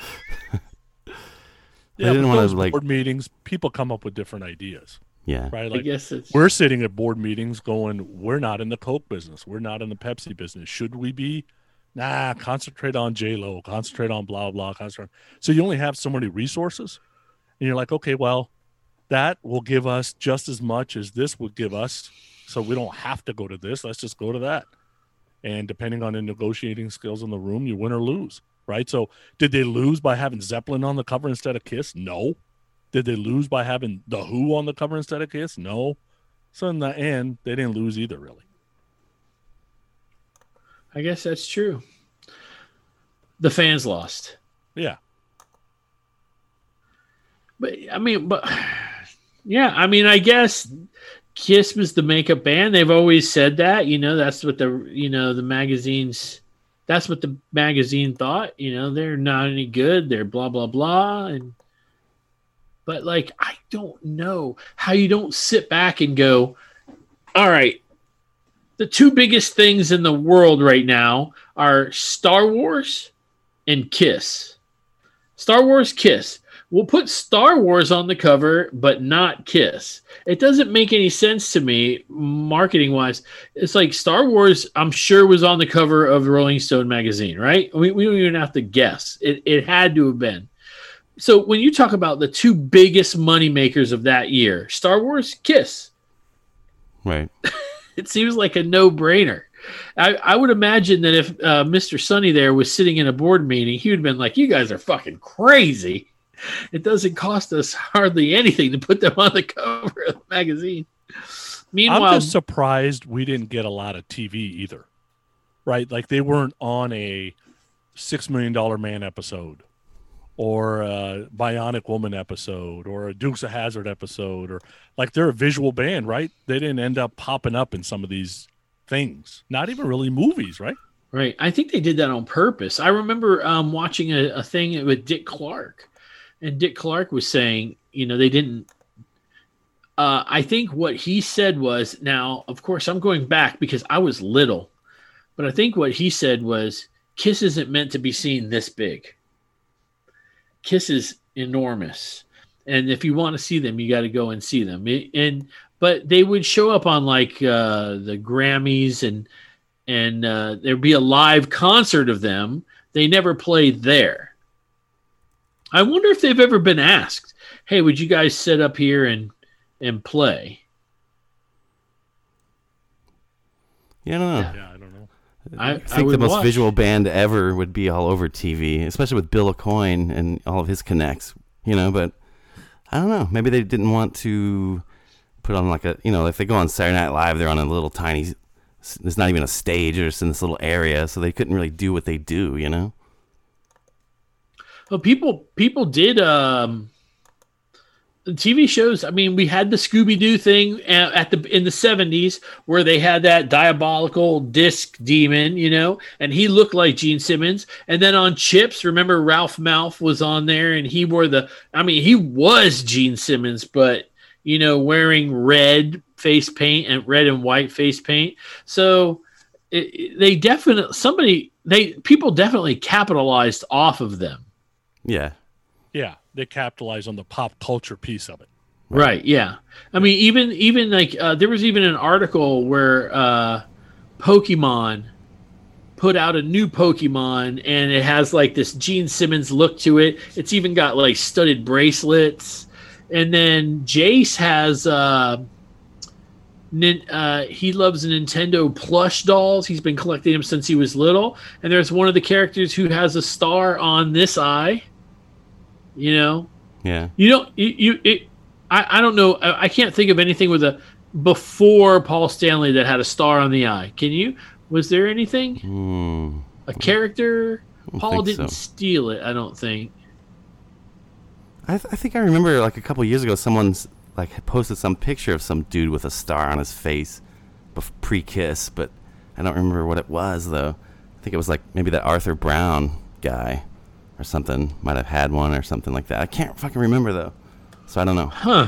Yeah, didn't but wanna, those like- board meetings, people come up with different ideas, Yeah. right? I Like, guess it's we're sitting at board meetings going, we're not in the Coke business. We're not in the Pepsi business. Should we be? Nah, concentrate on J-Lo, concentrate on blah, blah, concentrate. So you only have so many resources. And you're like, okay, well, that will give us just as much as this would give us. So we don't have to go to this. Let's just go to that. And depending on the negotiating skills in the room, you win or lose, right? So did they lose by having Zeppelin on the cover instead of Kiss? No. Did they lose by having The Who on the cover instead of Kiss? No. So in the end, they didn't lose either, really. I guess that's true. The fans lost. Yeah. But I guess Kiss was the makeup band. They've always said that, you know, that's what the magazines, that's what the magazine thought, you know, they're not any good. They're blah, blah, blah. But like, I don't know how you don't sit back and go, all right, the two biggest things in the world right now are Star Wars and Kiss. Star Wars, Kiss. We'll put Star Wars on the cover, but not Kiss. It doesn't make any sense to me, marketing-wise. It's like Star Wars, I'm sure, was on the cover of Rolling Stone magazine, right? We don't even have to guess. It had to have been. So when you talk about the two biggest money makers of that year, Star Wars, Kiss, Right. it seems like a no-brainer. I would imagine that if Mr. Sonny there was sitting in a board meeting, he would have been like, you guys are fucking crazy. It doesn't cost us hardly anything to put them on the cover of the magazine. Meanwhile, I'm just surprised we didn't get a lot of TV either, right? Like they weren't on a $6 Million Man episode or a Bionic Woman episode or a Dukes of Hazzard episode, or like they're a visual band, right? They didn't end up popping up in some of these things, not even really movies, right? right. I think they did that on purpose. I remember watching a thing with Dick Clark. And Dick Clark was saying, you know, they didn't. I think what he said was, now, of course, I'm going back because I was little, but I think what he said was, Kiss isn't meant to be seen this big. Kiss is enormous, and if you want to see them, you got to go and see them. But they would show up on like the Grammys, and there'd be a live concert of them. They never played there. I wonder if they've ever been asked, hey, would you guys sit up here and play? Yeah, I don't know. Yeah, I don't know. I think the would most watch. visual band ever would be all over TV, especially with Bill Aucoin and all of his connects, you know, but I don't know. Maybe they didn't want to put on like a, you know, if they go on Saturday Night Live, they're on a little tiny, there's not even a stage, they're just in this little area, so they couldn't really do what they do, you know? Well, people did TV shows. I mean, we had the Scooby-Doo thing in the 70s where they had that diabolical disc demon, you know, and he looked like Gene Simmons. And then on Chips, remember Ralph Malph was on there, and he was Gene Simmons, but you know, wearing red face paint and red and white face paint. So people definitely capitalized off of them. Yeah. Yeah, they capitalize on the pop culture piece of it. Right. Yeah. I mean, even like there was even an article where Pokemon put out a new Pokemon, and it has like this Gene Simmons look to it. It's even got like studded bracelets, and then Jace has he loves Nintendo plush dolls. He's been collecting them since he was little, and there's one of the characters who has a star on this eye. You know. Yeah. I don't know. I can't think of anything with before Paul Stanley that had a star on the eye. Can you? Was there anything? a character. don't Paul think didn't so. steal it, I don't think. I think I remember like a couple years ago, someone's like posted some picture of some dude with a star on his face, pre-kiss, but I don't remember what it was though. I think it was like maybe that Arthur Brown guy or something might have had one or something like that. I can't fucking remember though, so I don't know. Huh.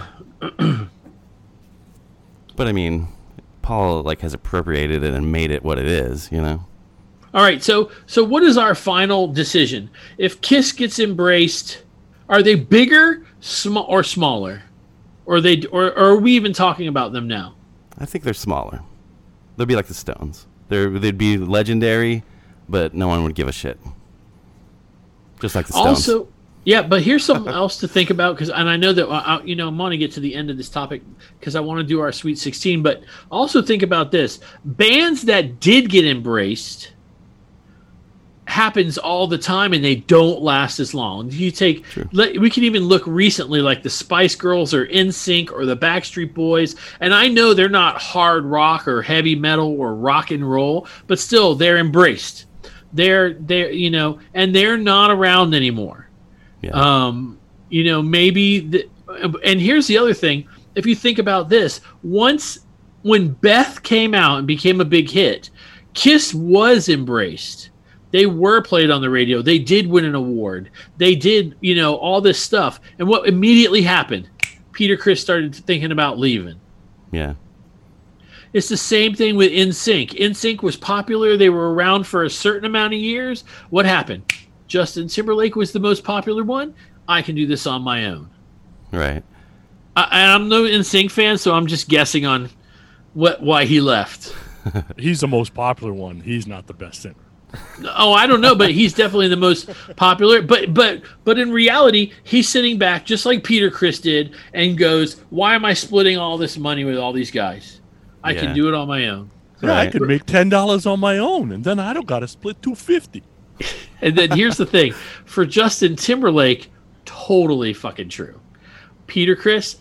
But I mean, Paul like has appropriated it and made it what it is, you know. All right, so what is our final decision? If Kiss gets embraced, are they bigger, or smaller, or are we even talking about them now? I think they're smaller. They'll be like the Stones. They'd be legendary, but no one would give a shit. Just like the Stones. Also, yeah, but here's something else to think about, and I know that I'm going to get to the end of this topic because I want to do our Sweet 16. But also think about this: bands that did get embraced happens all the time, and they don't last as long. We can even look recently, like the Spice Girls or NSYNC or the Backstreet Boys, and I know they're not hard rock or heavy metal or rock and roll, but still they're embraced. They're and they're not around anymore. Yeah. Maybe and here's the other thing. If you think about this, when Beth came out and became a big hit, Kiss was embraced. They were played on the radio. They did win an award. They did, all this stuff. And what immediately happened? Peter Criss started thinking about leaving. Yeah. It's the same thing with NSYNC. NSYNC was popular. They were around for a certain amount of years. What happened? Justin Timberlake was the most popular one. I can do this on my own. Right. I'm no NSYNC fan, so I'm just guessing on why he left. He's the most popular one. He's not the best singer. Oh, I don't know, but he's definitely the most popular. But in reality, he's sitting back just like Peter Criss did and goes, "Why am I splitting all this money with all these guys? I can do it on my own." Yeah, I could make $10 on my own, and then I don't got to split $250. And then here's the thing: for Justin Timberlake, totally fucking true. Peter Criss,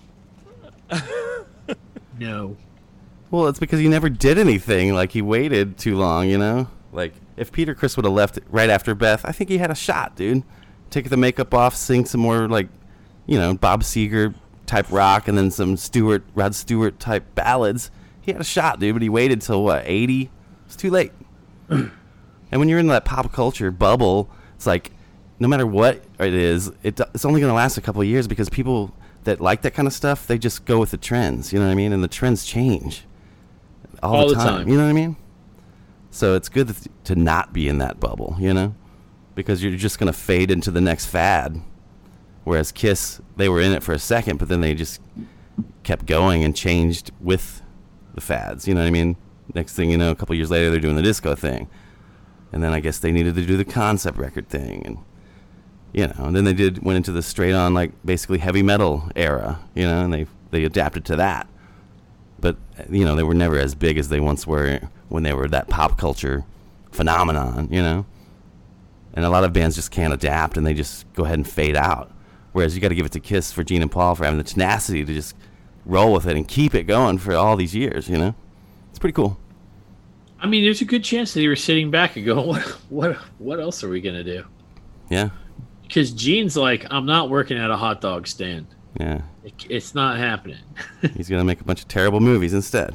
no. Well, it's because he never did anything. Like, he waited too long, you know? Like, if Peter Criss would have left right after Beth, I think he had a shot, dude. Take the makeup off, sing some more, like, Bob Seger type rock, and then some Rod Stewart type ballads. He had a shot, dude, but he waited till, 80? It's too late. And when you're in that pop culture bubble, it's like, no matter what it is, it's only going to last a couple of years because people that like that kind of stuff, they just go with the trends, you know what I mean? And the trends change all the time. You know what I mean? So it's good to not be in that bubble, because you're just going to fade into the next fad. Whereas Kiss, they were in it for a second, but then they just kept going and changed with the fads, you know what I mean? Next thing you know, a couple years later, they're doing the disco thing. And then I guess they needed to do the concept record thing. And, and then they went into the straight on, like, basically heavy metal era, and they adapted to that. But, they were never as big as they once were when they were that pop culture phenomenon, And a lot of bands just can't adapt, and they just go ahead and fade out. Whereas you got to give it to Kiss for Gene and Paul for having the tenacity to just roll with it and keep it going for all these years, It's pretty cool. I mean, there's a good chance that they were sitting back and going, what else are we going to do? Yeah. Because Gene's like, I'm not working at a hot dog stand. Yeah. It's not happening. He's going to make a bunch of terrible movies instead.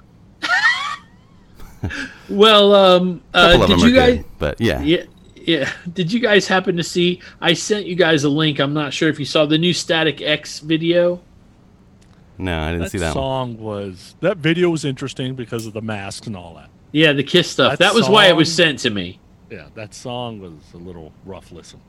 Well, did you guys? Good, but yeah. Yeah. Did you guys happen to see? I sent you guys a link. I'm not sure if you saw the new Static X video. No, I didn't see that one. That video was interesting because of the masks and all that. Yeah, the Kiss stuff. That was why it was sent to me. Yeah, that song was a little rough listen.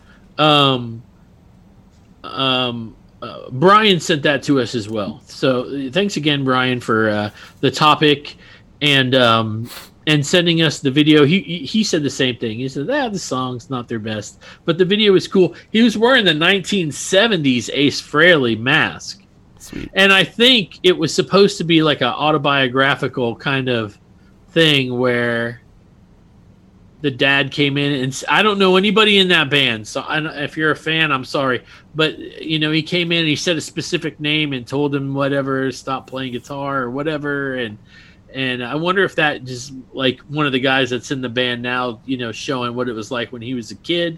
Brian sent that to us as well. So thanks again, Brian, for the topic and sending us the video. He said the same thing. He said, the song's not their best, but the video is cool. He was wearing the 1970s Ace Frehley mask. Sweet. And I think it was supposed to be like an autobiographical kind of thing where the dad came in, and I don't know anybody in that band. So if you're a fan, I'm sorry. But, he came in and he said a specific name and told him whatever, stop playing guitar or whatever. And I wonder if that just like one of the guys that's in the band now, showing what it was like when he was a kid.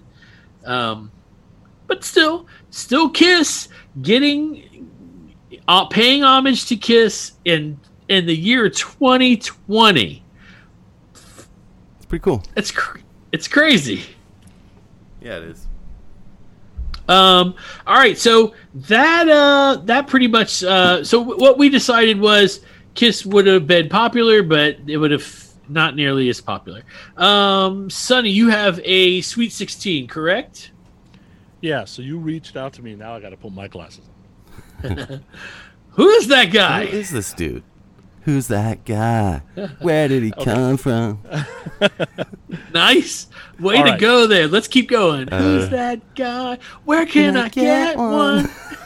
But still Kiss getting paying homage to Kiss in the year 2020. It's pretty cool. It's crazy. Yeah, it is. All right, so that pretty much. So what we decided was Kiss would have been popular, but it would have not nearly as popular. Sonny, you have a Sweet 16, correct? Yeah, so you reached out to me. Now I got to put my glasses on. Who is that guy? Who is this dude? Who's that guy? Where did he come from? Nice. Way All to right. go there. Let's keep going. Who's that guy? Where can I get one?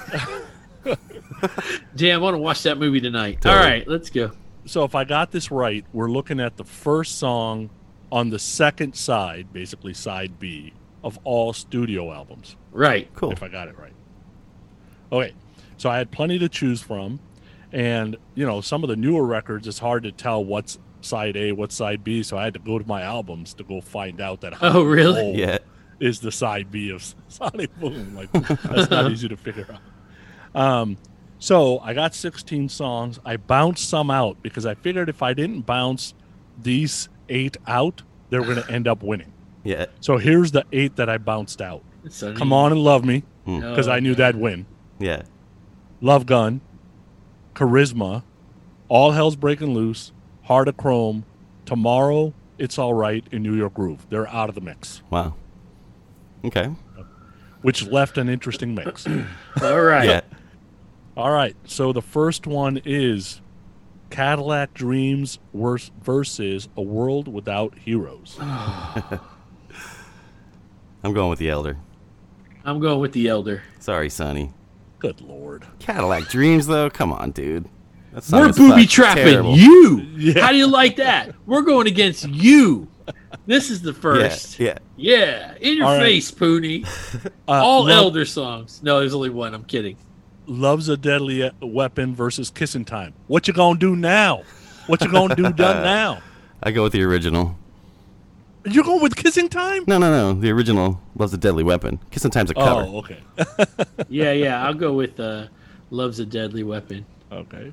Damn, I want to watch that movie tonight. Totally. All right, let's go. So if I got this right, we're looking at the first song on the second side, basically side B, of all studio albums, Right. Cool. if I got it right. Okay, so I had plenty to choose from. And, some of the newer records, it's hard to tell what's side A, what's side B. So I had to go to my albums to go find out that Oh, really? Hole Yeah. is the side B of Sonic Boom. Like, that's not easy to figure out. So I got 16 songs. I bounced some out because I figured if I didn't bounce these 8 out, they were going to end up winning. Yeah. So here's the 8 that I bounced out. Sonny. Come On and Love Me, Hmm. because I knew that'd win. Yeah. Love Gun, Charisma, All Hell's Breaking Loose, Heart of Chrome, Tomorrow, It's All Right, and New York Groove. They're out of the mix, Wow. Okay. which left an interesting mix. All right. Yeah. All right, so the first one is Cadillac Dreams versus A World Without Heroes. I'm going with the Elder. I'm going with the Elder. Sorry, Sonny. Good Lord. Cadillac Dreams, though. Come on, dude. That song We're is booby fucking trapping terrible. you. Yeah. How do you like that? We're going against you. This is the first. Yeah. Yeah. In your All right. face, Poonie. All Love- Elder songs. No, there's only one. I'm kidding. Love's a Deadly Weapon versus Kissing Time. What you gonna do now? What you gonna do done now? I go with the original. You're going with Kissing Time? No. The original Love's a Deadly Weapon. Kissing Time's a cover. Oh, okay. Yeah. I'll go with Love's a Deadly Weapon. Okay.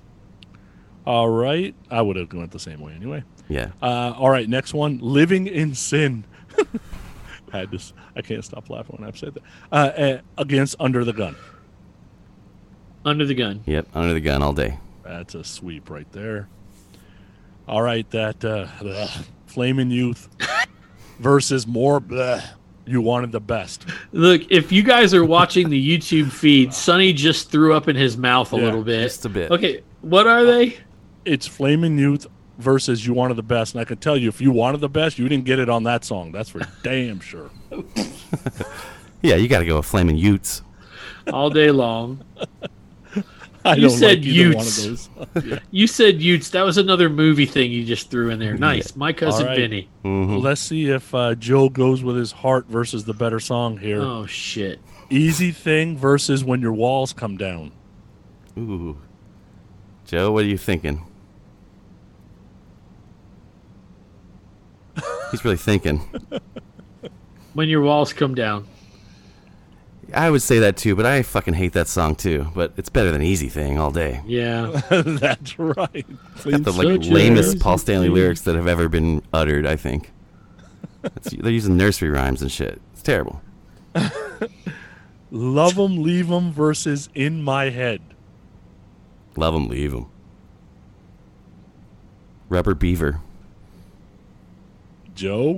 All right. I would have gone the same way anyway. Yeah. All right, next one. Living in Sin. I can't stop laughing when I've said that. Against Under the Gun. Under the Gun. Yep. Under the gun all day. That's a sweep right there. All right, that Flamin' Youth versus More Bleh. You Wanted the Best. Look, if you guys are watching the YouTube feed, Sonny just threw up in his mouth a Yeah, little bit. just a bit. Okay, what are they? It's Flamin' Youth versus You Wanted the Best. And I can tell you, if you wanted the best, you didn't get it on that song. That's for damn sure. Yeah, you got to go with Flamin' Utes. All day long. I You don't said like either one of Utes. those. You said Utes. That was another movie thing you just threw in there. Nice. My cousin All right. Vinny. Mm-hmm. Let's see if Joe goes with his heart versus the better song here. Oh, shit. Easy Thing versus When Your Walls Come Down. Ooh. Joe, what are you thinking? He's really thinking. When Your Walls Come Down. I would say that too, but I fucking hate that song too. But it's better than Easy Thing all day. Yeah. That's right. It's got the like Such a lamest easy Paul Stanley thing. lyrics that have ever been uttered, I think. They're using nursery rhymes and shit. It's terrible. Love 'Em, Leave 'Em versus In My Head. Love 'em, leave 'em. Rubber Beaver. Joe?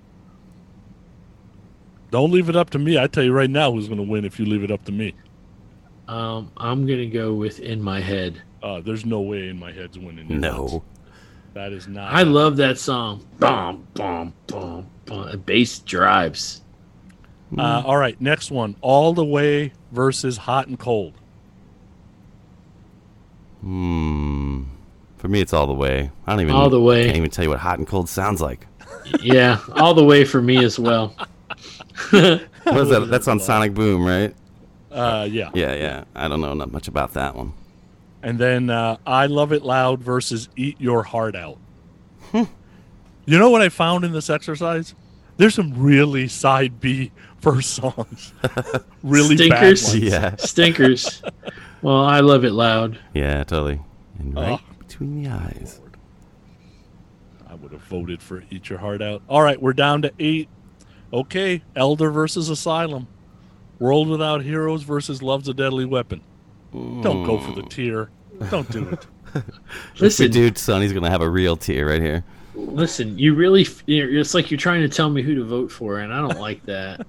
Don't leave it up to me. I tell you right now who's going to win if you leave it up to me. I'm going to go with In My Head. There's no way In My Head's winning. No. That is not. I love that song. Bum, bum, bum, bum. The bass drives. All right, next one. All the Way versus Hot and Cold. For me, it's All the Way. I don't even. All the Way. Can't even tell you what hot and cold sounds like. Yeah, all the way for me as well. What is that? That's on Sonic Boom, right? Yeah. Yeah. I don't know not much about that one. And then I Love It Loud versus Eat Your Heart Out. You know what I found in this exercise? There's some really side B first songs. Really Stinkers. bad ones. Yeah. Stinkers. Well, I Love It Loud. Yeah, totally. And right Oh. between the eyes. I would have voted for Eat Your Heart Out. All right, we're down to 8. Okay, Elder versus Asylum. World Without Heroes versus Love's a Deadly Weapon. Don't go for the tear. Don't do it. Listen, Dude, Sonny's going to have a real tear right here. listen. You really, it's like you're trying to tell me who to vote for, and I don't like that.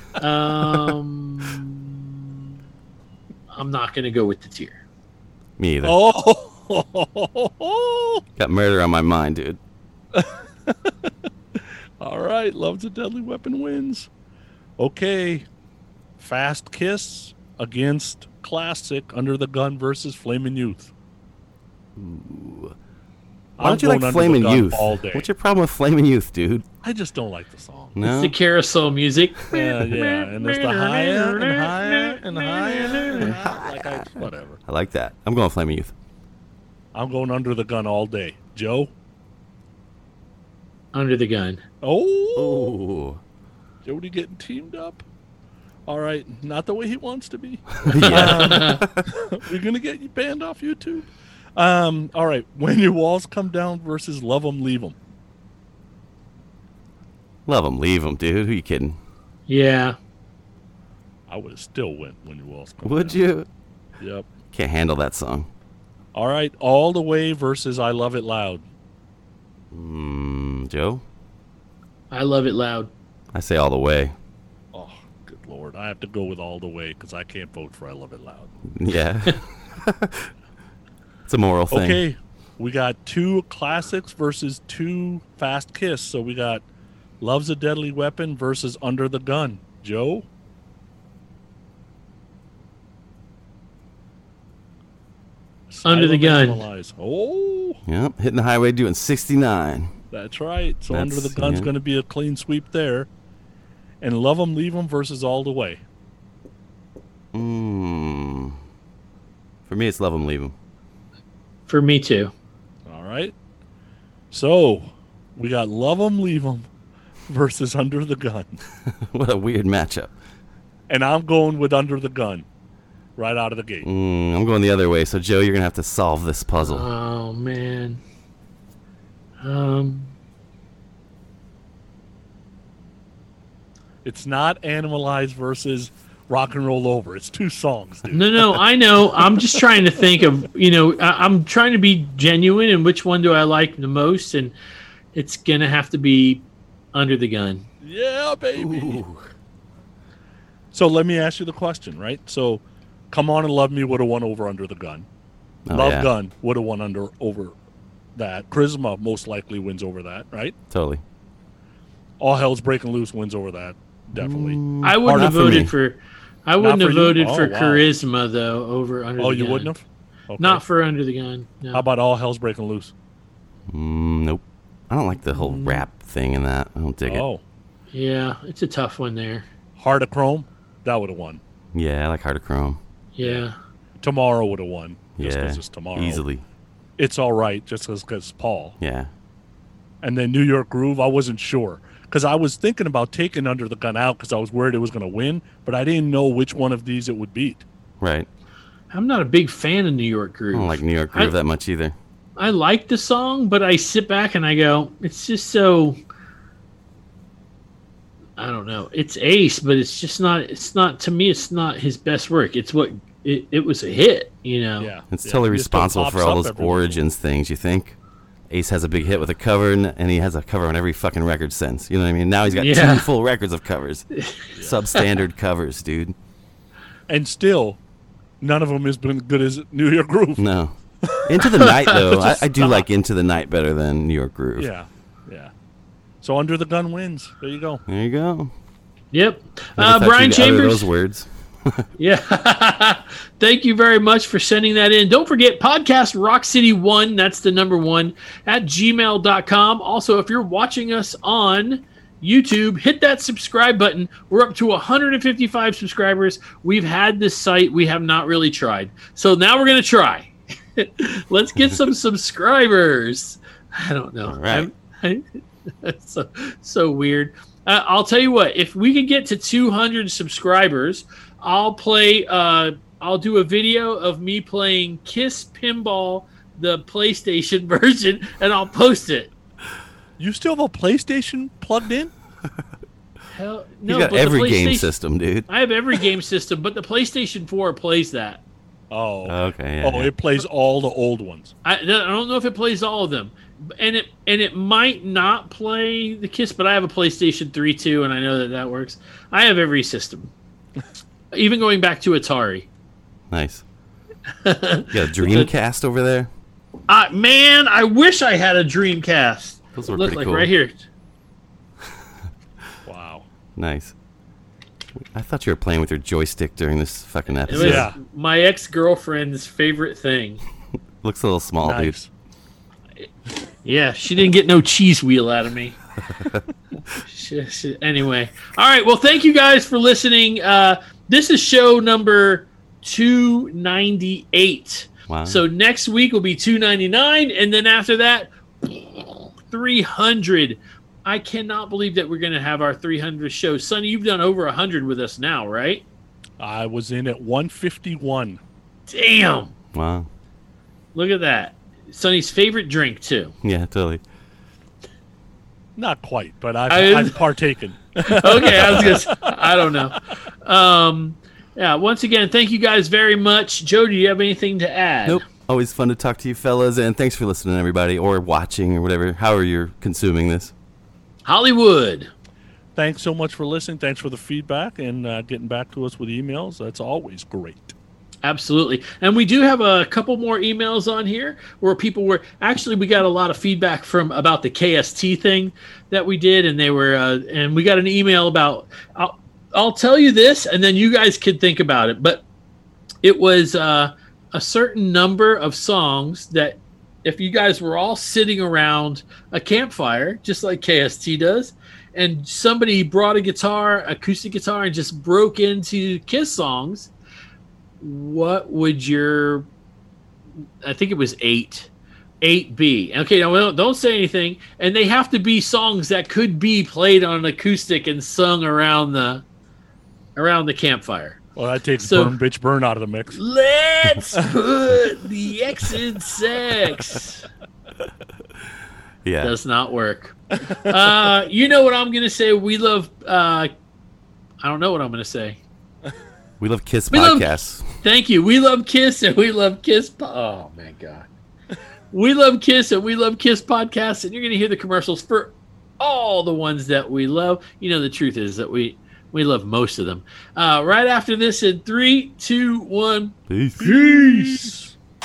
I'm not going to go with the tear. Me either. Oh! Got murder on my mind, dude. All right, Love's a Deadly Weapon wins. Okay, Fast Kiss against Classic Under the Gun versus Flamin' Youth. Why don't you like Flamin' Youth? all day? What's your problem with Flamin' Youth, dude? I just don't like the song. No? It's the carousel music. Yeah, and there's the higher and higher and higher and higher. Whatever. I like that. I'm going Flamin' Youth. I'm going Under the Gun all day. Joe? Under the Gun. Oh, Ooh. Jody getting teamed up. All right, not the way he wants to be. Yeah. We're gonna get you banned off YouTube. All right, When Your Walls Come Down versus Love 'Em Leave 'Em. Love him, leave him, dude. Who you kidding? Yeah. I would have still went When Your Walls Come Would Down. you? Yep. Can't handle that song. All right, All the Way versus I Love It Loud. Joe? I Love It Loud. I say all the way. Oh, good Lord. I have to go with All the Way because I can't vote for I Love It Loud. Yeah. It's a moral thing. Okay, we got 2 classics versus 2 Fast Kiss. So we got Love's a Deadly Weapon versus Under the Gun. Joe? Under the Gun. Animalize. Oh, Yep. Hitting the highway doing 69. that's right. So Under That's- the Gun's yeah. going to be a clean sweep there. And Love 'Em Leave 'Em versus All the Way. For me, it's love him, leave him. For me too. All right. So we got Love 'Em Leave 'Em versus Under the Gun. What a weird matchup. And I'm going with Under the Gun right out of the gate. I'm going the other way. So, Joe, you're going to have to solve this puzzle. Oh man. It's not Animalize versus Rock and Roll Over. It's 2 songs, dude. No, I know. I'm just trying to think of, I'm trying to be genuine and which one do I like the most, and it's going to have to be Under the Gun. Yeah, baby. So let me ask you the question, right? So Come On and Love Me would have won over Under the Gun. Oh, Love yeah. Gun would have won over that. Charisma most likely wins over that, right? Totally. All Hell's Breaking Loose wins over that, definitely. I wouldn't have Not for me. voted for I wouldn't Not have for you? voted Oh, for wow. Charisma though over Under Oh, the you Gun. wouldn't have? Okay. Not for Under the Gun. No. How about All Hell's Breaking Loose? Nope. I don't like the whole rap thing in that. I don't dig it. Oh, Yeah, it's a tough one there. Heart of Chrome? That would have won. Yeah, I like Heart of Chrome. Yeah. Tomorrow would have won. Just Yeah, 'cause it's Tomorrow. easily. It's All Right, just because Paul. Yeah. And then New York Groove, I wasn't sure. Because I was thinking about taking Under the Gun out because I was worried it was going to win, but I didn't know which one of these it would beat. Right. I'm not a big fan of New York Groove. I don't like New York Groove that much either. I like the song, but I sit back and I go, it's just so. I don't know. It's Ace, but it's just not. It's not to me. It's not his best work. It's what it was a hit. Yeah. It's yeah. totally It still responsible pops for all up those every once in a Origins things, you think? Ace has a big hit with a cover, and he has a cover on every fucking record since. You know what I mean? Now he's got Yeah. 2 full records of covers. Substandard covers, dude. while. And still, none of them has been good as New York Groove. No. Into the Night, though. I Just do stop. like Into the Night better than New York Groove. Yeah. Yeah. So Under the Gun wins. There you go. There you go. Yep. Never thought Brian you'd utter Chambers. those words. Yeah. Thank you very much for sending that in. Don't forget podcast Rock City 1, that's the number 1, at gmail.com. Also, if you're watching us on YouTube, hit that subscribe button. We're up to 155 subscribers. We've had this site. We have not really tried. So now we're going to try. Let's get some subscribers. I don't know. All right. That's so weird. I'll tell you what. If we can get to 200 subscribers, I'll play. I'll do a video of me playing Kiss Pinball, the PlayStation version, and I'll post it. You still have a PlayStation plugged in? Hell, no, You got but every the game PlayStation- system, dude. I have every game system, but the PlayStation 4 plays that. Oh. Okay. Yeah, Oh, yeah. it plays all the old ones. I don't know if it plays all of them, and it might not play the Kiss, but I have a PlayStation 3 too, and I know that works. I have every system, even going back to Atari. Nice. You got a Dreamcast over there? Man, I wish I had a Dreamcast. Those were Look pretty like cool. right here. Wow. Nice. I thought you were playing with your joystick during this fucking It episode. was Yeah. my ex-girlfriend's favorite thing. Looks a little small, Nice. Yeah, she didn't get no cheese wheel out of me. Anyway, all right. Well, thank you guys for listening. This is show number 298. Wow. So next week will be 299, and then after that, 300. I cannot believe that we're going to have our 300th show. Sonny, you've done over 100 with us now, right? I was in at 151. Damn. Wow. Look at that. Sonny's favorite drink, too. Yeah, totally. Not quite, but I- I've partaken. Okay, I don't know. Yeah, once again, thank you guys very much. Joe, do you have anything to add? Nope. Always fun to talk to you fellas, and thanks for listening, everybody, or watching, or whatever, however you're consuming this. Hollywood. Thanks so much for listening. Thanks for the feedback and getting back to us with emails. That's always great. Absolutely. And we do have a couple more emails on here where people were actually, we got a lot of feedback from about the KST thing that we did. And they were, and we got an email about, I'll tell you this and then you guys can think about it. But it was a certain number of songs that if you guys were all sitting around a campfire, just like KST does, and somebody brought a guitar, acoustic guitar, and just broke into Kiss songs, what would your, I think it was 8 be? Okay, now don't say anything, and they have to be songs that could be played on an acoustic and sung around the campfire. Well, that takes So- Burn Bitch Burn out of the mix. Let's put the X in sex. Yeah. Does not work. You know what I'm gonna say? We love. I don't know what I'm gonna say. We love Kiss We love- podcasts. Thank you. We love Kiss and we love Kiss. Oh my God. We love Kiss and we love Kiss podcasts, and you're gonna hear the commercials for all the ones that we love. You know, the truth is that we love most of them. Right after this, in 3, 2, 1. Peace. Peace.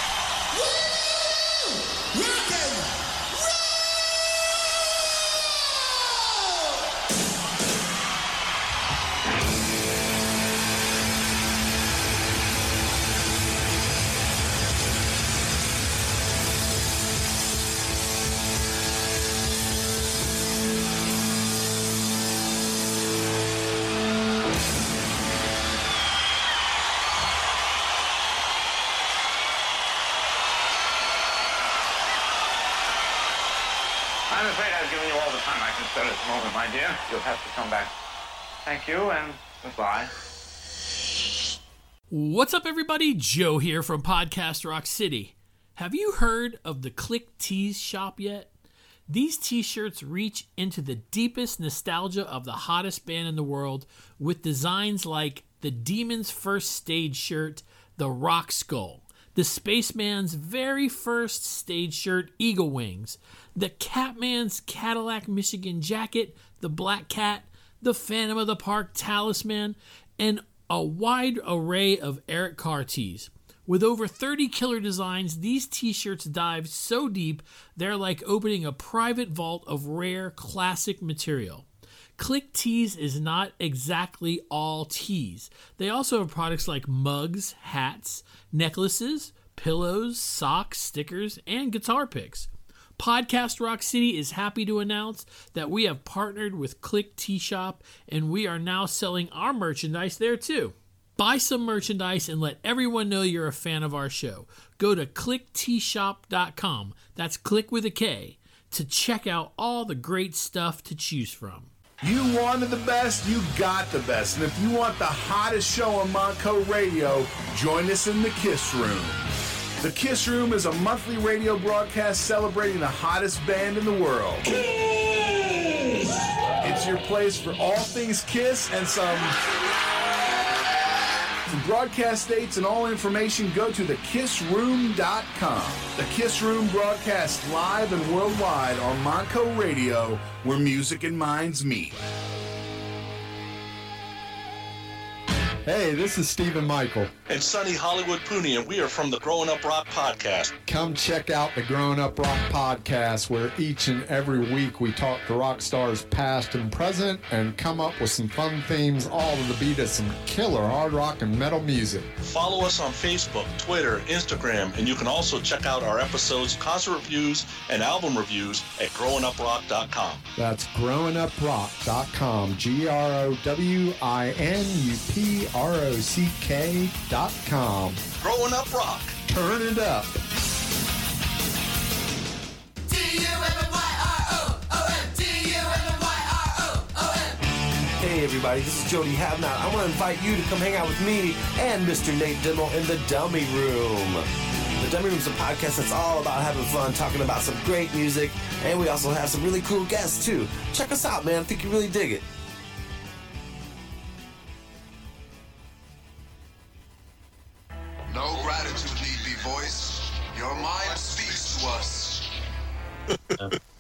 I'm afraid I've given you all the time I can spare at the moment, my dear. You'll have to come back. Thank you, and goodbye. What's up, everybody? Joe here from Podcast Rock City. Have you heard of the Click Tees shop yet? These t-shirts reach into the deepest nostalgia of the hottest band in the world with designs like the Demon's First Stage shirt, the Rock Skull, the Spaceman's very first stage shirt, Eagle Wings, the Catman's Cadillac Michigan jacket, the Black Cat, the Phantom of the Park Talisman, and a wide array of Eric Carr tees. With over 30 killer designs, these t-shirts dive so deep, they're like opening a private vault of rare classic material. Click Tees is not exactly all tees. They also have products like mugs, hats, necklaces, pillows, socks, stickers, and guitar picks. Podcast Rock City is happy to announce that we have partnered with Click Tee Shop, and we are now selling our merchandise there too. Buy some merchandise and let everyone know you're a fan of our show. Go to clicktshop.com, that's click with a K, to check out all the great stuff to choose from. You wanted the best, you got the best. And if you want the hottest show on Montco Radio, join us in the Kiss Room. The Kiss Room is a monthly radio broadcast celebrating the hottest band in the world. Kiss! It's your place for all things Kiss and some... For broadcast dates and all information, go to thekissroom.com. The Kiss Room broadcasts live and worldwide on Montco Radio, where music and minds meet. Hey, this is Stephen Michael. And Sonny Hollywood Pooney, and we are from the Growing Up Rock Podcast. Come check out the Growing Up Rock Podcast, where each and every week we talk to rock stars past and present and come up with some fun themes, all to the beat of some killer hard rock and metal music. Follow us on Facebook, Twitter, Instagram, and you can also check out our episodes, concert reviews, and album reviews at growinguprock.com. That's growinguprock.com, growinguprock.com. Growing Up Rock. Turn it up. Hey everybody, this is Jody Havnot. I want to invite you to come hang out with me and Mr. Nate Dimmel in the Dummy Room. The Dummy Room is a podcast that's all about having fun, talking about some great music, and we also have some really cool guests too. Check us out, man. I think you really dig it. No gratitude need be voiced. Your mind speaks to us.